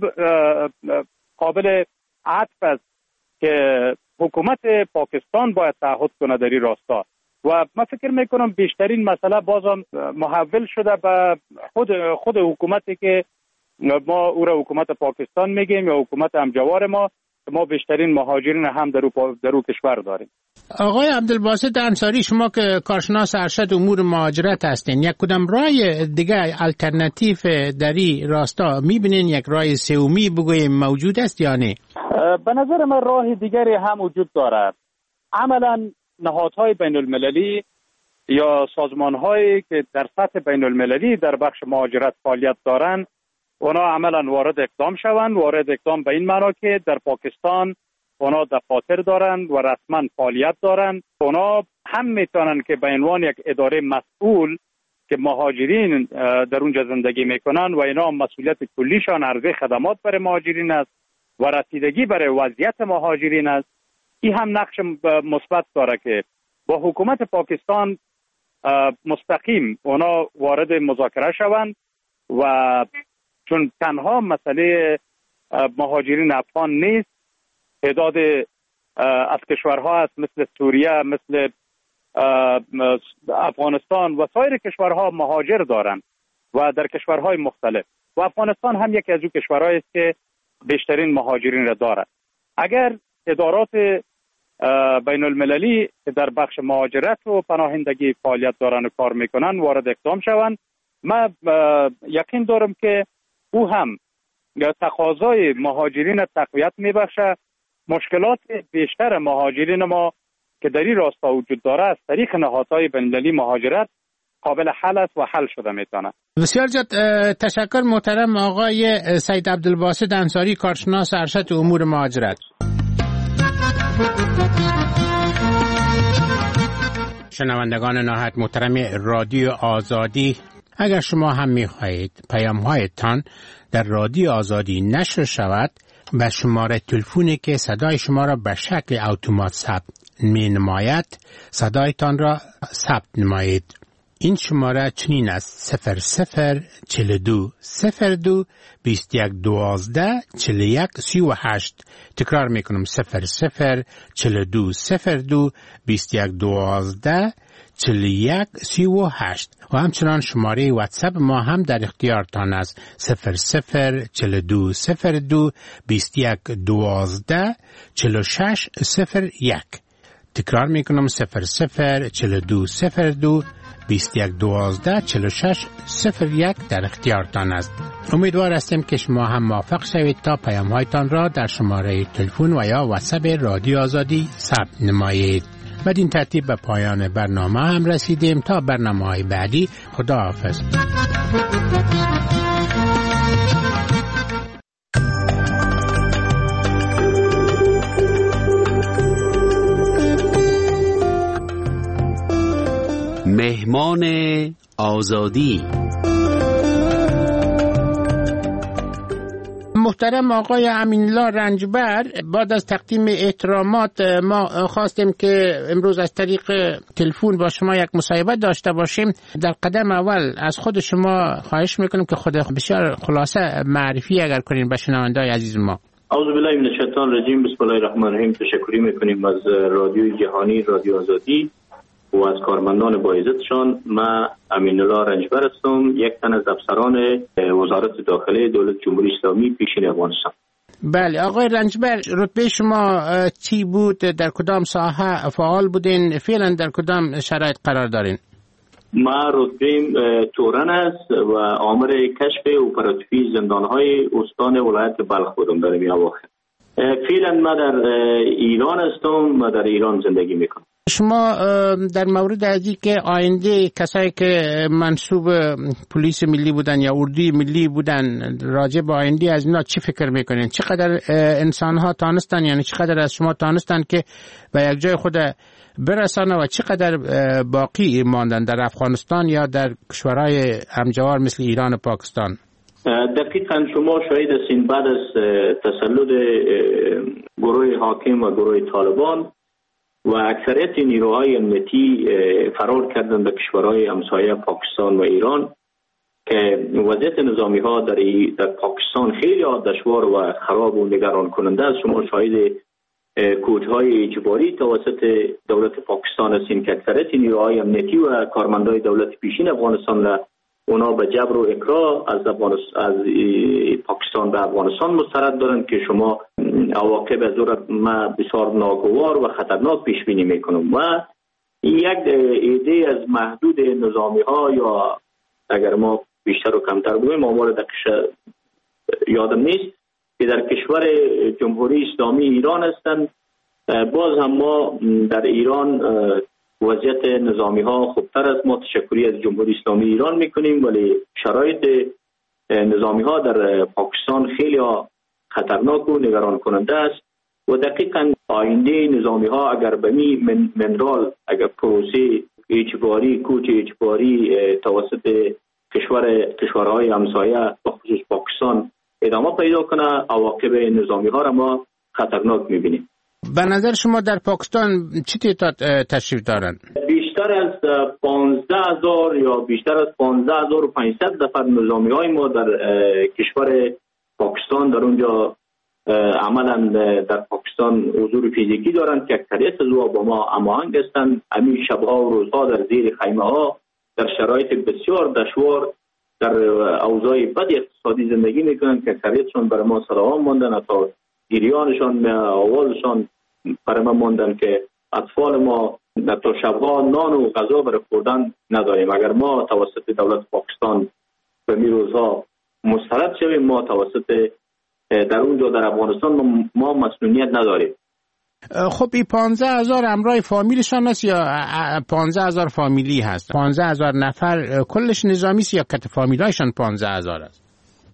قابل عطف است که حکومت پاکستان باید تعهد کنه در این راستا و من فکر میکنم بیشترین مسئله بازم محول شده به خود خود حکومتی که ما او را حکومت پاکستان میگیم یا حکومت همجوار ما، ما بیشترین مهاجرین هم در او کشور داریم. آقای عبدالباسط انصاری، شما که کارشناس ارشد امور مهاجرت هستین، یک کدام راه دیگه الटरनेटिव در این راستا میبینین؟ یک راه سومی بگویم موجود است یا نه؟ به نظر من راه دیگری هم وجود دارد. عملا نهادهای بین المللی یا سازمانهایی که در سطح بین المللی در بخش مهاجرت فعالیت دارند اونا عملا وارد اقدام شوند. وارد اقدام به این معنا که در پاکستان اونا دفاتر دارند و رسما فعالیت دارند. اونا هم میتونن که به عنوان یک اداره مسئول که مهاجرین در اونجا زندگی میکنن و اینا مسئولیت کلیشان عرضه خدمات برای مهاجرین است و رسیدگی برای وضعیت مهاجرین است، این هم نقش مثبت داره که با حکومت پاکستان مستقیم اونا وارد مذاکره شوند و چون تنها مسئله مهاجرین افغان نیست، تعداد از کشورها هست مثل سوریه، مثل افغانستان و سایر کشورها مهاجر دارند و در کشورهای مختلف و افغانستان هم یکی از اون کشورهایی است که بیشترین مهاجرین را دارد. اگر ادارات بین المللی در بخش مهاجرت و پناهندگی فعالیت دارن و کار میکنن وارد اقدام شوند، من یقین دارم که او هم تقاضای مهاجرین تقویت میبخشه. مشکلات بیشتر مهاجرین ما که در این راستا وجود داره از طریق نهادهای بین المللی مهاجرت قابل حل است و حل شده میتونه. بسیار زیاد تشکر محترم آقای سید عبدالباسط انصاری، کارشناس ارشد امور مهاجرت. شنوندگان نهایت محترم رادیو آزادی، اگر شما هم می‌خواهید پیام‌هایتان در رادیو آزادی نشر شود، به شماره تلفنی که صدای شما را به شکل اتومات ثبت می‌نماید صدایتان را ثبت نمایید. این شماره چنین است: صفر صفر چهل و دو صفر دو بیست یک دوازده چهل و یک سی و هشت. تکرار میکنم: صفر صفر چهل و دو صفر دو بیست یک دوازده چهل و یک سی و هشت. و همچنان شماره واتساپ ما هم در اختیارتان است: صفر صفر چهل و دو صفر دو بیست یک دوازده چهل و شش صفر یک. تکرار میکنم: صفر صفر چهل و دو صفر دو بیست یک دوازده چهل و شش صفر یک در اختیارتان است. امیدوار هستیم که شما هم موافق شوید تا پیام هایتان را در شماره تلفن و یا واتساپ رادیو آزادی ثبت نمایید. بدین ترتیب به پایان برنامه هم رسیدیم. تا برنامه های بعدی، خدا حافظ. مهمان آزادی. محترم آقای امین‌الله رنجبر، بعد از تقدیم احترامات ما خواستیم که امروز از طریق تلفن با شما یک مصاحبه داشته باشیم. در قدم اول از خود شما خواهش میکنیم که خود بسیار خلاصه معرفی اگر کنین به شنونده‌های عزیز ما. اعوذ بالله من الشیطان الرجیم. بسم الله الرحمن الرحیم. تشکری میکنیم از رادیوی جهانی رادیو آزادی و از کارمندان با عزتشان. من امین‌الله رنجبر هستم، یک تن از افسران وزارت داخله دولت جمهوری اسلامی پیشین افغانستان. بله آقای رنجبر، رتبه شما چی بود؟ در کدام ساحه فعال بودین؟ فعلا در کدام شرایط قرار دارین؟ ما رتبه‌ام تورن است و آمر کشف اپراتیوی زندان‌های استان ولایت بلخ بودم در این اواخر. فعلا ما در ایران هستم و در ایران زندگی میکنم. شما در مورد ازی که آینده کسایی که منصوب پلیس ملی بودن یا اردوی ملی بودن راجع به آینده از اینا چی فکر میکنین؟ چقدر انسان ها تانستن، یعنی چقدر از شما تانستن که به یک جای خود برسانه و چقدر باقی ماندن در افغانستان یا در کشورهای همجوار مثل ایران و پاکستان؟ دقیقاً شما شاهد هستین بعد از تسلط گروه حاکم و گروه طالبان و اکثریت نیروهای امنیتی فرار کردن به کشورهای همسایه پاکستان و ایران که وضعیت نظامی ها در, در پاکستان خیلی دشوار و خراب و نگران کننده است. شما شاهد کوچهای اجباری توسط دولت پاکستان هستین که اکثریت نیروهای امنیتی و کارمندای دولت پیشین افغانستان اونا به جبر و اکراه از از پاکستان به افغانستان مسترد دارند که شما عواقب از اون ما بسیار ناگوار و خطرناک پیش بینی میکنم. و یک ایده از محدود نظامی ها یا اگر ما بیشتر و کمتر بگویم آمار دقیق یادم نیست که در کشور جمهوری اسلامی ایران هستند. باز هم ما در ایران وضعیت نظامی ها خوبتر است. ما تشکری از جمهوری اسلامی ایران میکنیم، ولی شرایط نظامی ها در پاکستان خیلی خطرناک و نگران کننده است و دقیقاً آینده نظامی ها اگر به می من منرال اگر پروسه اجباری کوچ اجباری توسط کشور کشورهای همسایه و خصوص پاکستان ادامه پیدا کنه، عواقب نظامی ها را ما خطرناک میبینیم. به نظر شما در پاکستان چی تعداد تشریف دارند؟ بیشتر از پانزده هزار یا بیشتر از پانزده هزار و پانصد نفر نظامی های ما در کشور پاکستان در اونجا عملا در پاکستان حضور فیزیکی دارند که اکثریت از او با ما هماهنگ هستند. همین شبها و روزها در زیر خیمه ها در شرایط بسیار دشوار در اوضاع بد اقتصادی زندگی میکنند که اکثریتشون برای ما سلام ماندن، حتی گریانشان آوازشان برای ما ماندن که اطفال ما تا شبها نان و غذا برای خوردن نداریم. اگر ما توسط دولت پاکستان به می روزها مسترد شویم، ما توسط در اونجا در افغانستان ما مسئولیت نداریم. خب این پانزده هزار همراه فامیلشان است یا پانزده هزار فامیلی هست؟ پانزده هزار نفر کلش نظامی است یا کت فامیلایشان پانزده هزار است؟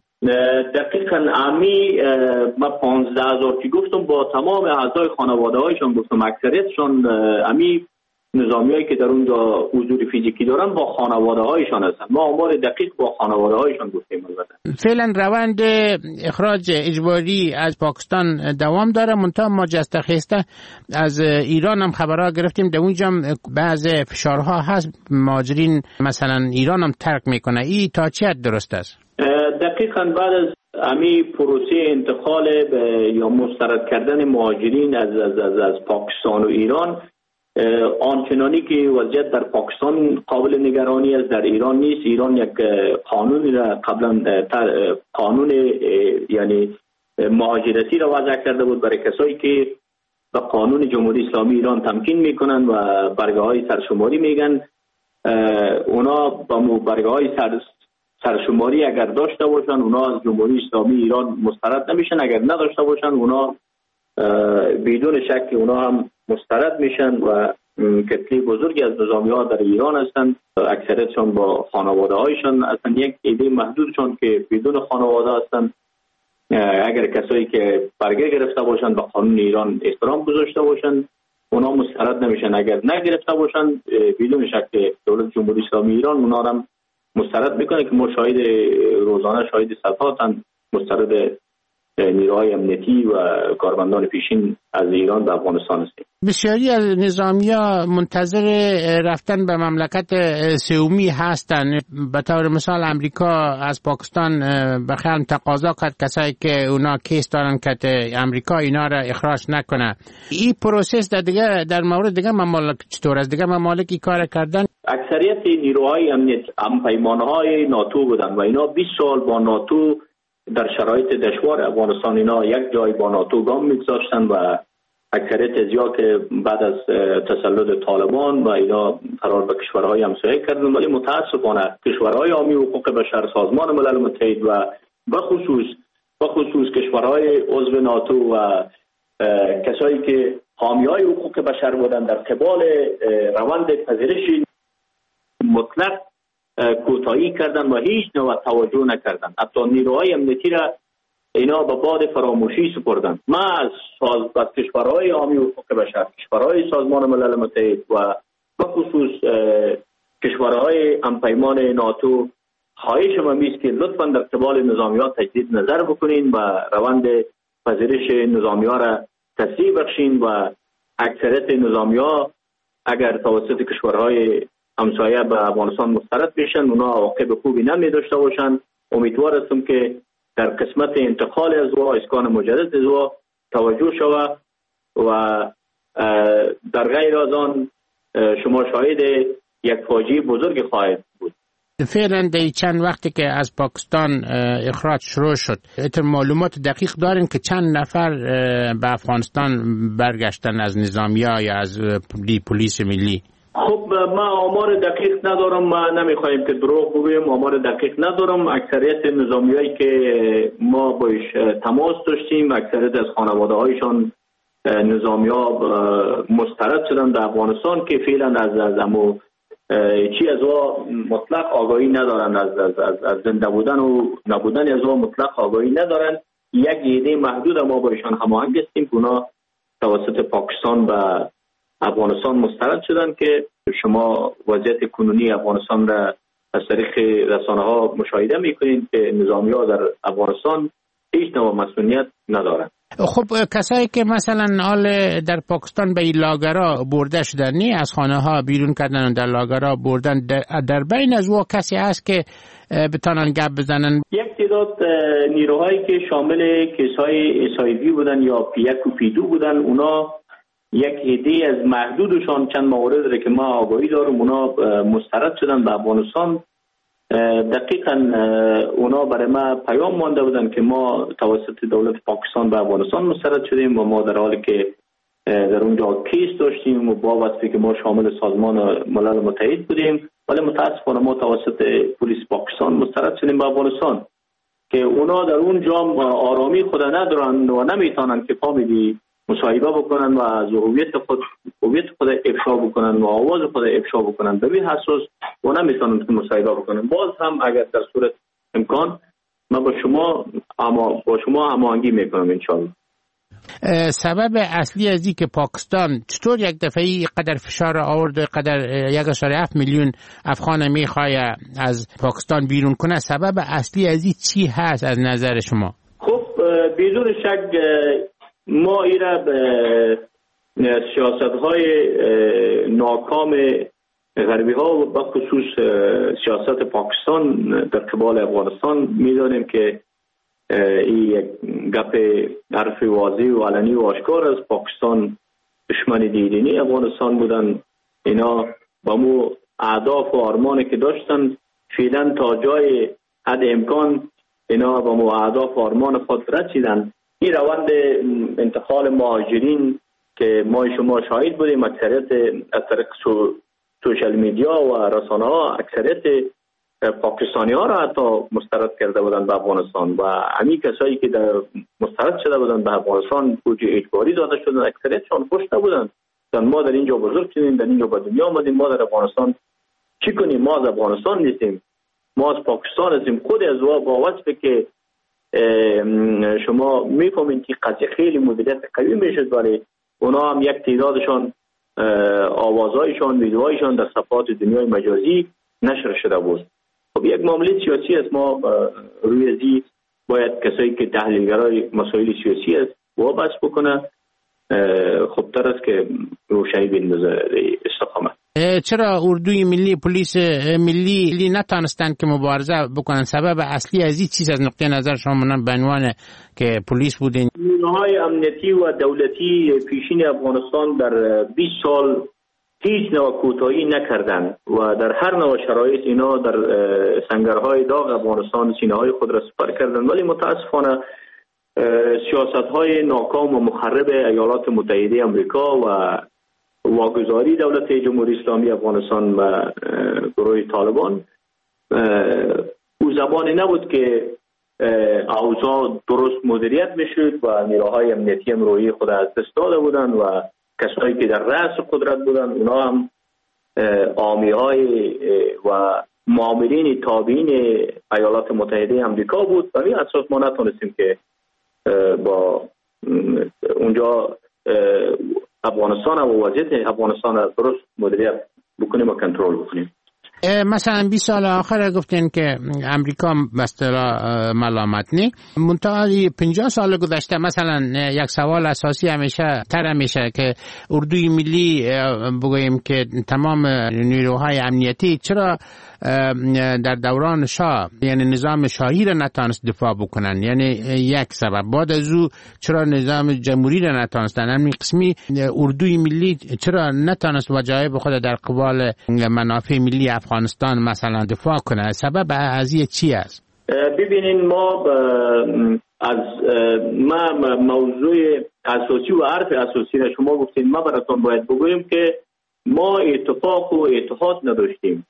دقیقاً امی ما پانزده هزار که گفتم با تمام اعضای خانواده هایشان گفتم، اکثریتشان امی نظامی هایی که در اونجا حضور فیزیکی دارن با خانواده هایشان هستن. ما آمار دقیق با خانواده هایشان گفتیم. البته فعلا روند اخراج اجباری از پاکستان دوام داره، منتها ما جسته خسته از ایران هم خبرها گرفتیم در اونجا بعض فشارها هست، مهاجرین مثلا ایران هم ترک میکنه. این تا چه حد درست است؟ دقیقاً بعد از امی پروسه انتقال یا مسترد کردن مهاجرین از از از, از پاکستان و ایران، آنچنانی که وضعیت در پاکستان قابل نگرانی است در ایران نیست. ایران یک قانونی را قبلا قانون یعنی مهاجرتی را وضع کرده بود برای کسایی که به قانون جمهوری اسلامی ایران تمکین میکنن و برگه های سرشماری میگن. اونا با برگه های سر سرشماری اگر داشته باشن اونا از جمهوری اسلامی ایران مسترد نمیشن، اگر نداشته باشن اونا بدون شک اونا هم مسترد میشن و کتله بزرگی از نظامی ها در ایران هستند. اکثریتشون با خانواده هایشان هستند، یک عده محدودشون که بدون خانواده هستند. اگر کسایی که برگه گرفته باشند به قانون ایران احترام گذاشته باشند اونا مسترد نمیشن، اگر نگرفته باشند بدون شک دولت جمهوری اسلامی ایران اونا هم مسترد میکنه که ما شاهد روزانه شاهد صفاتن مسترد نیروهای امنیتی و کارمندان پیشین از ایران به افغانستان هستیم. بسیاری از نظامیا منتظر رفتن به مملکت سومی هستند. به طور مثال امریکا از پاکستان بخیرم تقاضا کرد کسایی که اونا کیس دارن که امریکا اینا را اخراج نکنه. این پروسس در دیگه در مورد دیگه ممالک چطور است؟ دیگه ممالکی کار کردن؟ اکثریت نیروهای امنیت هم پیمانهای ناتو بودن و اینا بیست سال با ناتو در شرایط دشوار افغانستان اینا یک جای با ناتو گام میگذاشتن و اکثریت ازیا که بعد از تسلط طالبان و اینا قرار به کشورهای همسایه کردن، ولی متاسفانه کشورهای حامی حقوق بشر، سازمان ملل متحد و بخصوص بخصوص کشورهای عضو ناتو و کسایی که حامیای حقوق بشر بودن در قبال روند پذیرش مطلق کوتاهی کردن و هیچ نوع توجه نکردن. حتی نیروهای امنیتی را اینا به باد فراموشی سپردن. ما از ساز کشورهای حامی حقوق بشر، کشورهای سازمان ملل متحد و بخصوص کشورهای همپیمان ناتو خواهش ما میست که لطفاً در قبال نظامیات تجدید نظر بکنین و روند پذیرش نظامیات را تسریع بخشین و اکثریت نظامیات اگر توسط کشورهای همسایه به افغانستان مسترد بشن اونا عواقب خوبی نمی داشته باشن. امیدوار هستم که در قسمت انتقال از و اسکان مجدد از و توجه شود و در غیر از آن شما شاهد یک فاجعه بزرگ خواهد بود. فعلا در چند وقتی که از پاکستان اخراج شروع شد اتر معلومات دقیق دارین که چند نفر به افغانستان برگشتن از نظامیه یا از دی پلیس ملی؟ خب ما آمار دقیق ندارم، ما نمیخوایم که دروغ بگویم، آمار دقیق ندارم. اکثریت نظامیایی که ما باش تماس داشتیم اکثریت از خانواده هایشان نظامیا مسترد شدن در افغانستان که فعلا از از امو چی از او مطلق آگاهی ندارن، از از از, از زنده بودن و نبودن از او مطلق آگاهی ندارن. یک عده محدود ما با ایشان هماهنگ هستیم که اونا توسط پاکستان و افغانستان مسترد شدن که شما وضعیت کنونی افغانستان را از طریق رسانه ها مشاهده میکنید که نظامی ها در افغانستان هیچ نوع مسئولیت ندارن. خب کسایی که مثلا حال در پاکستان به این لاگرها برده شدن نی از خانه ها بیرون کردن و در لاگرها بردن، در, در بین از او کسی هست که بتانن گپ بزنن؟ یک تعداد نیروهایی که شامل کیس‌های اس آی وی بودن یا پی یک و پی دو بودن اونا یک عده از محدودشان چند مورد داره که ما آگاهی دارم اونا مسترد شدن به افغانستان. دقیقاً اونا برای ما پیام مانده بودن که ما توسط دولت پاکستان به افغانستان مسترد شدیم و ما در حالی که در اونجا کیس داشتیم و با واسطه که ما شامل سازمان ملل متحد بودیم، ولی متاسفانه ما توسط پلیس پاکستان مسترد شدیم به افغانستان که اونا در اونجا آرامی خود ندارن و نمیتونن که فامیلی مصاحبه بکنن و از هویت خود هویت خود افشا بکنن و آواز خود افشا بکنن. به این حساس و نمیتونن که مصاحبه بکنن. باز هم اگر در صورت امکان من با شما اما با شما هماهنگی میکنم انشالله. سبب اصلی از این که پاکستان چطور یک دفعه قدر فشار آورد قدر یک اشاره هفت میلیون افغان میخواد از پاکستان بیرون کنه، سبب اصلی از این چی هست از نظر شما؟ خب بدون شک ما ایرا به سیاست های ناکام غربی ها و بخصوص سیاست پاکستان در قبال افغانستان میدانیم که این یک گپ حرف واضح و علنی و آشکار است. پاکستان دشمن دیرینی افغانستان بودن. اینا با مو اهداف و آرمانی که داشتن فعلا تا جای حد امکان اینا با مو اهداف و آرمان خود رسیدن. این روند انتقال مهاجرین که ما شما شاهد بودیم اکثریت از طریق سو، سوشال میدیا و رسانه ها اکثریت پاکستانی ها را حتی مسترد کرده بودند به افغانستان و همین کسایی که در مسترد شده بودند به افغانستان بودجه اجباری داده شدند، اکثریتشان خوش نبودند. ما در اینجا بزرگ شدیم، در اینجا به دنیا آمدیم، ما در افغانستان چی کنیم؟ ما از افغانستان نیستیم، ما از پاکستان هستیم. خود از وا با وصفی که شما میفهمید که قضیه خیلی مدیریت قوی میشد، ولی اونا هم یک تعدادشان آوازهایشان، ویدیوهایشان در صفحات دنیای مجازی نشر شده بود. خب یک معامله سیاسی است، ما روی ازی باید کسایی که تحلیلگرای مسائل سیاسی است وابست بکنه، خب تر است که روشنی بندازه استقامت. چرا اردوی ملی، پلیس ملی نتانستند که مبارزه بکنن؟ سبب اصلی از این چیز از نقطه نظر شما من به عنوان که پلیس بودین؟ نیروهای امنیتی و دولتی پیشین افغانستان در بیست سال هیچ نوع کوتاهی نکردند و در هر نوع شرایط اینا در سنگرهای داغ افغانستان سینه‌های خود را سپر کردند، ولی متاسفانه سیاست‌های ناکام و مخرب ایالات متحده آمریکا و واگذاری دولت جمهوری اسلامی افغانستان و گروه طالبان او زبانی نبود که اوضاع درست مدیریت میشد و نیروهای امنیتی هم روی خود از دست داده بودند و کسایی که در رأس قدرت بودند اونا هم عامی‌های و مامورین تابعین ایالات متحده آمریکا بود. و این اساس ما نتونستیم که با اونجا افغانستان و وضعیت افغانستان را درست مدیریت بکنیم و کنترل بکنیم. مثلا بیست سال آخر گفتین که امریکا به اصطلاح ملامت نی، منتها پنجاه سال گذشته مثلا یک سوال اساسی همیشه تر همیشه که اردوی ملی بگوییم که تمام نیروهای امنیتی چرا در دوران شاه یعنی نظام شاهی را نتانست دفاع بکنن؟ یعنی یک سبب. بعد از او چرا نظام جمهوری را نتانستن؟ همین قسمی اردوی ملی چرا نتانست وجایب خود در قبال منافع ملی افغانستان مثلا دفاع کنه؟ سبب از این چی است؟ ببینین ما از ما موضوع اساسی و حرف اساسی را شما گفتین، ما براتون باید بگویم که ما اتفاق و اتحاد نداشتیم،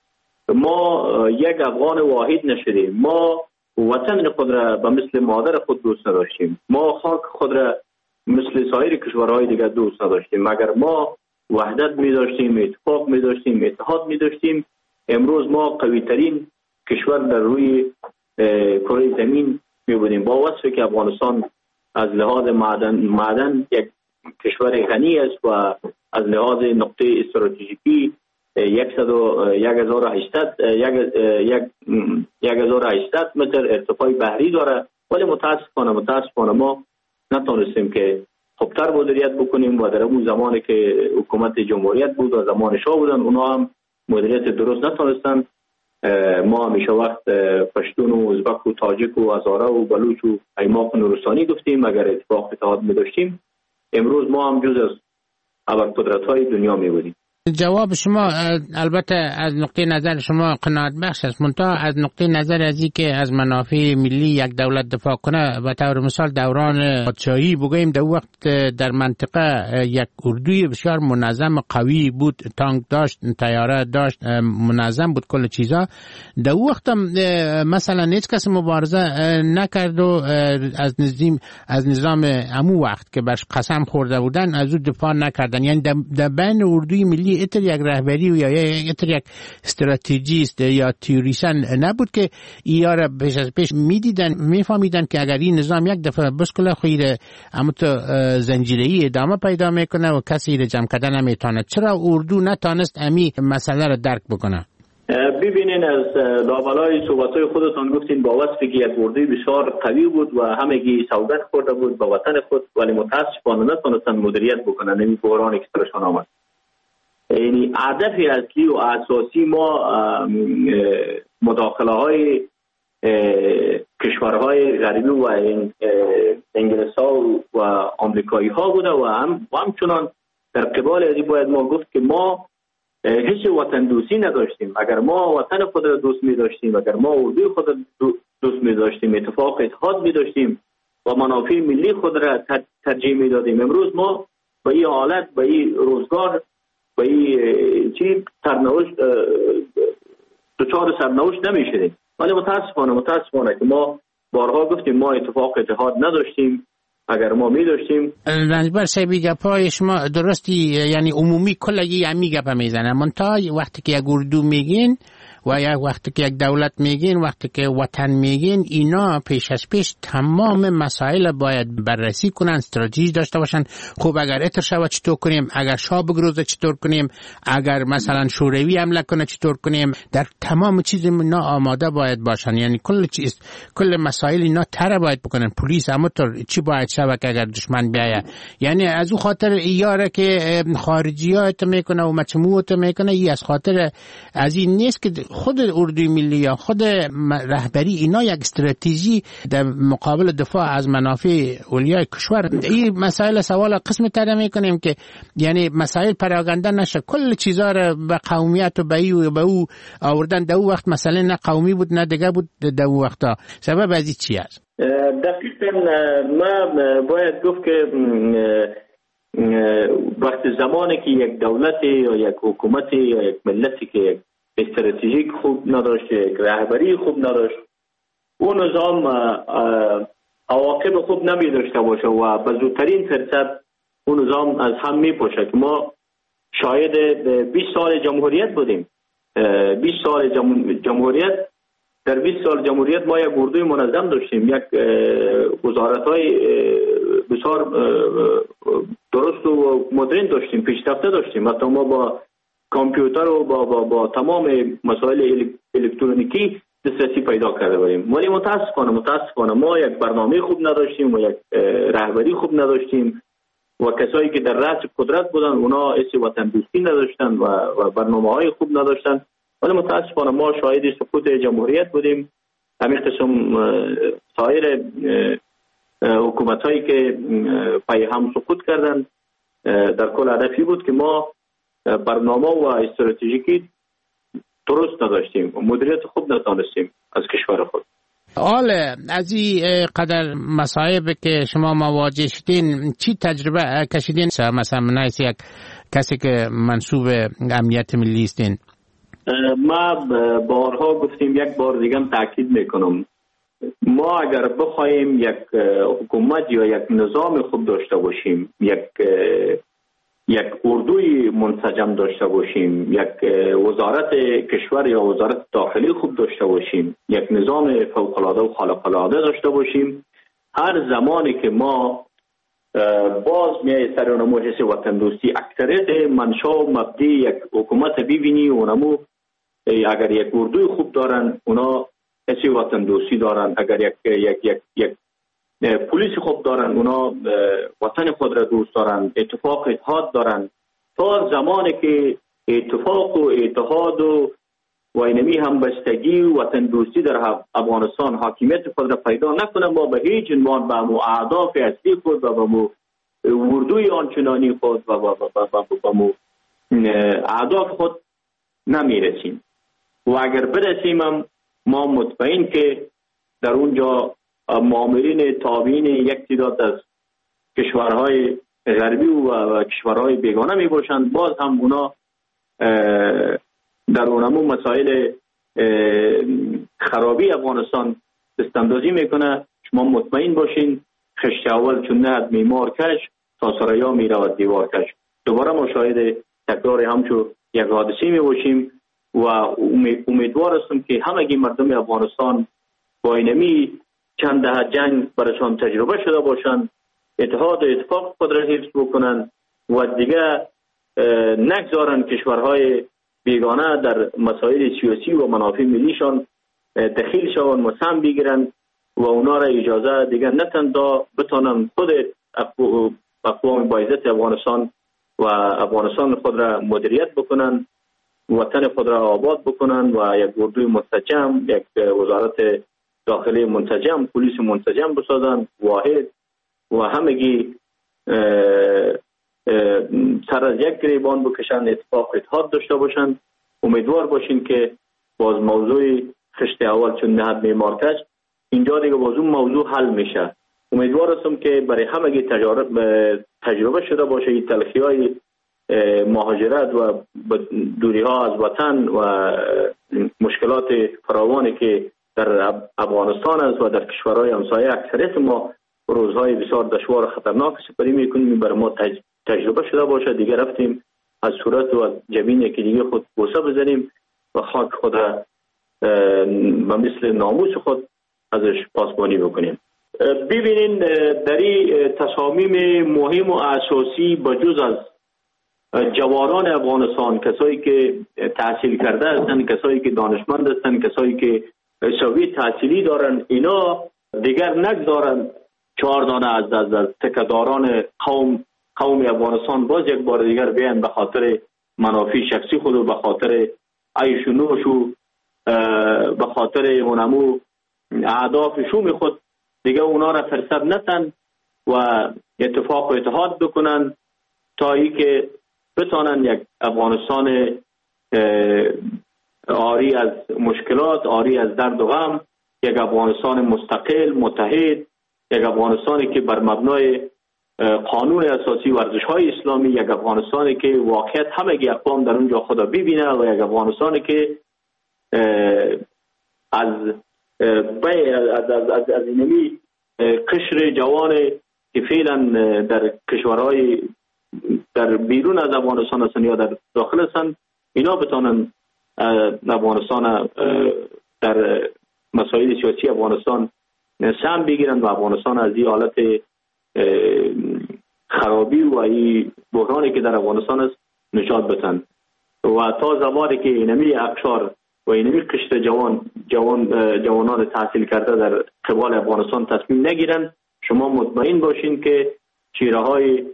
ما یک افغان واحد نشدیم، ما وطن خود را به مثل مادر خود دوست نداشتیم، ما خاک خود را مثل سایر کشورهای دیگر دوست نداشتیم. مگر ما وحدت می داشتیم، اتفاق می داشتیم، اتحاد می داشتیم، امروز ما قوی ترین کشور در روی کره زمین می بودیم. با وصفی که افغانستان از لحاظ معدن, معدن یک کشور غنی است و از لحاظ نقطه استراتژیکی یک هزار و هشتصد متر ارتفاع بحری داره، ولی متاسفانه متاسفانه ما نتونستیم که خوبتر مدیریت بکنیم و در اون زمانی که حکومت جمهوریت بود و زمان شاه بودن اونا هم مدیریت درست نتونستن. ما همیشه وقت پشتون و ازبک و تاجک و هزاره و بلوچ و ایماق و نورستانی گفتیم اگر اتفاق اتحاد می داشتیم امروز ما هم جز از ابرقدرت‌های دنیا می بودیم. جواب شما البته از نقطه نظر شما قناعت بخش است، منتها از نقطه نظر از این که از منافع ملی یک دولت دفاع کنه، به طور مثال دوران پادشاهی بگوییم در وقت در منطقه یک اردوی بسیار منظم قوی بود، تانک داشت، طیاره داشت، منظم بود کل چیزا. در وقت مثلا هیچ کس مبارزه نکرد و از نظام از نظام امو وقت که برش قسم خورده بودن از او دفاع نکردن. یعنی در بین اردوی ملی اتر یک رهبری و یا اتر یک استراتژیست یا تیوریسن نبود که اینا را پیش از پیش میدیدن، میفهمیدن که اگر این نظام یک دفعه بسکله خیره اما تو زنجیره‌ای ادامه پیدا میکنه و کسی را جمع کردن نمیتونه. چرا اردو نتانست امی مسئله را درک بکنه؟ ببینین از لابلای صحبت‌های خودتان گفتین با وصفی که یک اردوی بسیار قوی بود و همگی سوگند خورده بود با وطن خود، ولی متاسفانه نتونستن مدیریت بکنن. این بحرانی که سرشان آمد، یعنی هدف اصلی و اساسی ما مداخله های کشورهای غربی و انگلیس ها و آمریکایی ها بوده و هم و همچنان در قبال ازی باید ما گفت که ما هیچ وطن دوستی نداشتیم. اگر ما وطن خود را دوست می داشتیم، اگر ما اردوی خود را دوست می داشتیم، اتفاق اتحاد می داشتیم و منافع ملی خود را ترجیح می دادیم، امروز ما به این حالت، به این روزگار، به این چی سرنوشت دچار سرنوشت نمیشدیم. ولی متاسفانه متاسفانه که ما بارها گفتیم ما اتفاق اتحاد نداشتیم. اگر ما می داشتیم رنجبر صاحبی گپای شما درستی، یعنی عمومی کلگی همی گپ میزنه، منتها وقتی که یک اردو میگین و یک وقتی که یک دولت میگین، وقتی که وطن میگین، اینا پیش از پیش تمام مسائل باید بررسی کنن، استراتژی داشته باشن. خب اگر اتر شود چطور کنیم، اگر شاه بگروزه چطور کنیم، اگر مثلا شوروی حمله کنه چطور کنیم، در تمام چیز اینا آماده باید باشن. یعنی کل چیز کل مسائل اینا تر باید بکنن. پلیس همونطور چی باید شود که اگر دشمن بیاید. یعنی از او خاطر ایاره که خارجیات میکنه و مجموعات میکنه، ای از خاطر از این نیست که خود اردوی ملی یا خود رهبری اینا یک استراتژی در مقابل دفاع از منافع اولیای کشور. این مسائل سوال قسم تر میکنیم که یعنی مسائل پراگنده نشه، کل چیزا رو به قومیت و به ای و به او آوردن. در او وقت مسئله نه قومی بود نه دیگه بود. در او وقتا سبب از این چی است؟ دقیقاً ما باید گفت که وقت زمانی که یک دولتی یا یک حکومتی یا یک ملتی که یک استراتژیک خوب نداشت، یک رهبری خوب نداشت، اون نظام عواقب خوب نمی داشته باشه و به زودترین فرصت اون نظام از هم می پاشه. که ما شاید بیست سال جمهوریت بودیم. بیست سال جمهوریت در بیست سال جمهوریت ما یک اردوی منظم داشتیم، یک وزارت‌های بسیار درست و مدرن داشتیم، پیشرفته داشتیم. حتی ما با کامپیوتر و با, با, با تمام مسائل الکترونیکی دسترسی پیدا کرده بودیم. ولی متاسفانه متاسفانه ما یک برنامه خوب نداشتیم و یک رهبری خوب نداشتیم و کسایی که در رأس قدرت بودن اونا حس وطن دوستی نداشتن و, و برنامه‌های خوب نداشتن. ولی متاسفانه ما شاهد سقوط جمهوریت بودیم. همین قسم سایر حکومت‌هایی که پای هم سقوط کردند در کل هدفی بود که ما برنامه و استراتژیکی درست نداشتیم و مدیریت خوب نتونستیم از کشور خود. حال از این قدر مصائب که شما مواجه شدین چی تجربه کشیدین؟ مثلا نایسی یک کسی که منصوب امنیت ملی استین. ما بارها گفتیم، یک بار دیگه تاکید میکنم، ما اگر بخوایم یک حکومت یا یک نظام خوب داشته باشیم، یک یک اردوی منسجم داشته باشیم، یک وزارت کشور یا وزارت داخلی خوب داشته باشیم، یک نظام فوق‌العاده و خارق‌العاده داشته باشیم، هر زمانی که ما باز میای سر اونمو حس وطن دوستی، اکثریت منشا و مبدی یک حکومت ببینی اونمو اگر یک اردوی خوب دارن اونا حس وطن دوستی دارن، اگر یک یک یک یک پلیس خوب دارن اونا وطن خود را دوست دارن، اتفاق اتحاد دارن. تا زمانی که اتفاق و اتحاد و و اینمی همبستگی و وطن دوستی در افغانستان حاکمیت خود را پیدا نکنه، ما به هیچ عنوان به مو اهداف اصلی خود و به مو اردوی آنچنانی خود و به مو اهداف خود نمیرسیم. و اگر برسیم هم ما مطمئن که در اونجا مؤامرین تابعین یک تعداد از کشورهای غربی و کشورهای بیگانه می باشند، باز هم اونا در اونمو مسائل خرابی افغانستان دستاندازی میکنه. شما مطمئن باشین خشت اول چون نه میمار کش تا سریا میرود دیوار کش. دوباره ما شاهد تکرار همچو یک حادثه می باشیم و امیدوار هستم که همگی مردم افغانستان با اینمی چند دهه جنگ برشان تجربه شده باشند، اتحاد و اتفاق خود را حفظ بکنند و دیگه نگذارن کشورهای بیگانه در مسائل سیاسی و منافع ملیشان دخیل شوند و سهم بگیرن و اونا را اجازه دیگه نتن دا بتانن خود اقوام باعزت افغانستان و افغانستان خود را مدیریت بکنن، وطن خود را آباد بکنن و یک اردوی منسجم، یک وزارت داخلی منسجم، پلیس منسجم بسازن، واحد و همگی سر از یک گریبان بکشن، اتفاق اتحاد داشته باشن. امیدوار باشین که باز موضوع خشت اول چون نهد میمارکش اینجا دیگه باز اون موضوع حل میشه. امیدوار هستم که برای همگی تجربه تجربه شده باشه این تلخی های مهاجرت و دوری ها از وطن و مشکلات فراوانی که در افغانستان است و در کشورهای همسایه اکثریت ما روزهای بسیار دشوار و خطرناک سپری میکنیم. برای ما تج... تجربه شده باشه. دیگه رفتیم از صورت و جبین یکی دیگه خود بوسه بزنیم و خاک خود و مثل ناموس خود ازش پاسبانی بکنیم. ببینین در این تصامیم مهم و اساسی بجز از جوانان افغانستان، کسایی که تحصیل کرده هستند، کسایی که دانشمند هستند، کسایی که سوی تحصیلی دارن، اینا دیگر نگذارن چهار دانه از از, از تکداران قوم قوم افغانستان باز یک بار دیگر بیان به خاطر منافع شخصی خود و به خاطر عیش و نوش و به خاطر اونمو اهداف شوم خود دیگه اونا را فرصت نتن و اتفاق و اتحاد بکنن تا ای که بتانن یک افغانستان عاری از مشکلات، عاری از درد و غم، یک افغانستان مستقل، متحد، یک افغانستانی که بر مبنای قانون اساسی و ارزش‌های اسلامی، یک افغانستانی که واقعیت همگی اقوام در اونجا خدا ببینه و یک افغانستانی که از بی از از از, از اینمی قشر جوان که فعلا در کشورهای در بیرون از افغانستان هستند یا در داخل هستند، اینا بتانن افغانستان در مسائل سیاسی افغانستان سهم بگیرن و افغانستان از این حالت خرابی و این بحرانی که در افغانستان است نجات بدن. و تا زمانی که اینمی اقشار و اینمی قشر جوان جوان جوانان تحصیل کرده در قبال افغانستان تصمیم نگیرن، شما مطمئن باشین که چیره‌های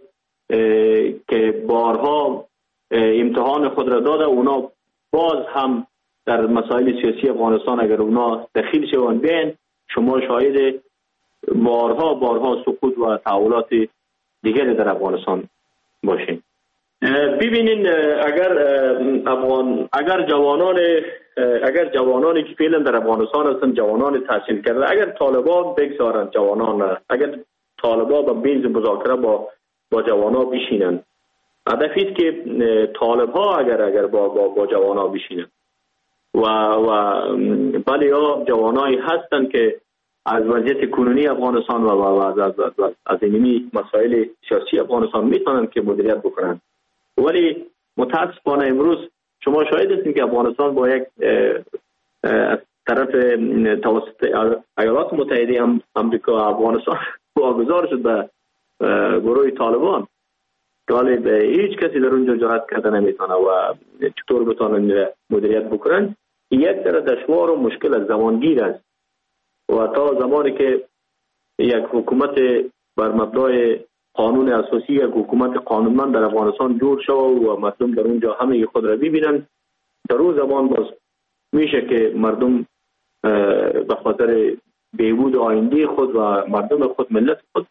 که بارها امتحان خود را داده اونا باز هم در مسائل سیاسی افغانستان اگر اونا دخیل شوند بین، شما شاهد بارها بارها سقوط و تحولات دیگر در افغانستان باشین. ببینین اگر افغان اگر جوانان اگر جوانانی که فعلا در افغانستان هستند، جوانان تحصیل کرده، اگر طالبان بگذارن جوانان، اگر طالبان به میز مذاکره با با جوانا بشینن، هدفی است که طالبها اگر اگر با با, با جوانا بشینن و و بله یا جوانایی هستند که از وضعیت کنونی افغانستان و از از از, از, از اینمی مسائل سیاسی افغانستان میتونن که مدیریت بکنن. ولی متاسفانه امروز شما شاهد هستید که افغانستان با یک از طرف توسط ایالات متحده آمریکا افغانستان واگذار شد به گروه طالبان. طالب هیچ کسی در اونجا جرأت کرده نمیتونه و چطور بتونن مدیریت بکنن. یک در دشوار و مشکل از زمانگیر است و تا زمانی که یک حکومت بر مبنای قانون اساسی، یک حکومت قانونمند در افغانستان جور شود و مردم در اونجا همه خود را ببینن، در اون زمان باز میشه که مردم به خاطر بهبود آینده خود و مردم خود، ملت خود،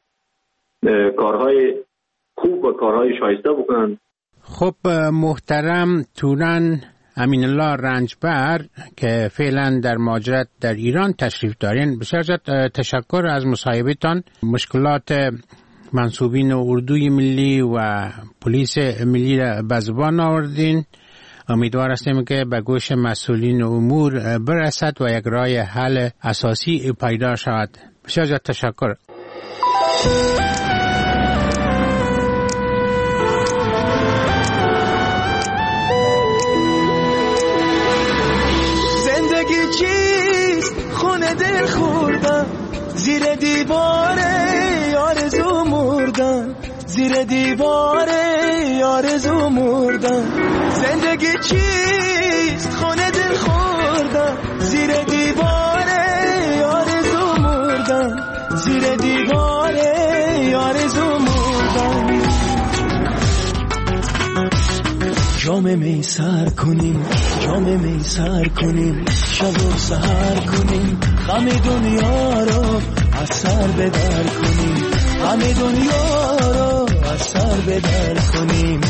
کارهای خوب و کارهای شایسته بکنن. خب محترم توران امین الله رنجبر که فعلا در مهاجرت در ایران تشریف دارین، بسیار زیاد تشکر از مصاحبتان. مشکلات منصوبین اردوی ملی و پلیس ملی را به زبان آوردین. امیدوار هستیم که به گوش مسئولین امور برسد و یک راه حل اساسی پیدا شود. بسیار زیاد تشکر. زندگی چیست؟ خونه دل خوردم زیر دیواره آرزو مردم، زیر دیواره آرزو مردم. زندگی چیست؟ خونه دل خوردم زیر دیواره آرزو مردم، زیر دیواره آرزو مردم. جام می سر کنیم، جام می سر کنیم، شب و سحر کنیم، غم دنیا رو از سر بدر کنیم، غم دنیا رو از سر بدر کنیم.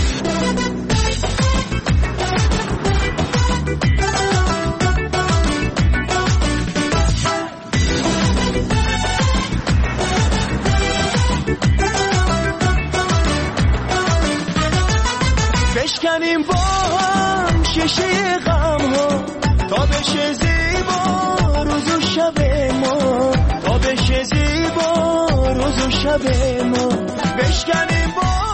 بشکنیم با هم شیشه غم ها، تا بشه زیبا روز و شب ما، تا بشه زیبا روز و شب ما، بشکنیم با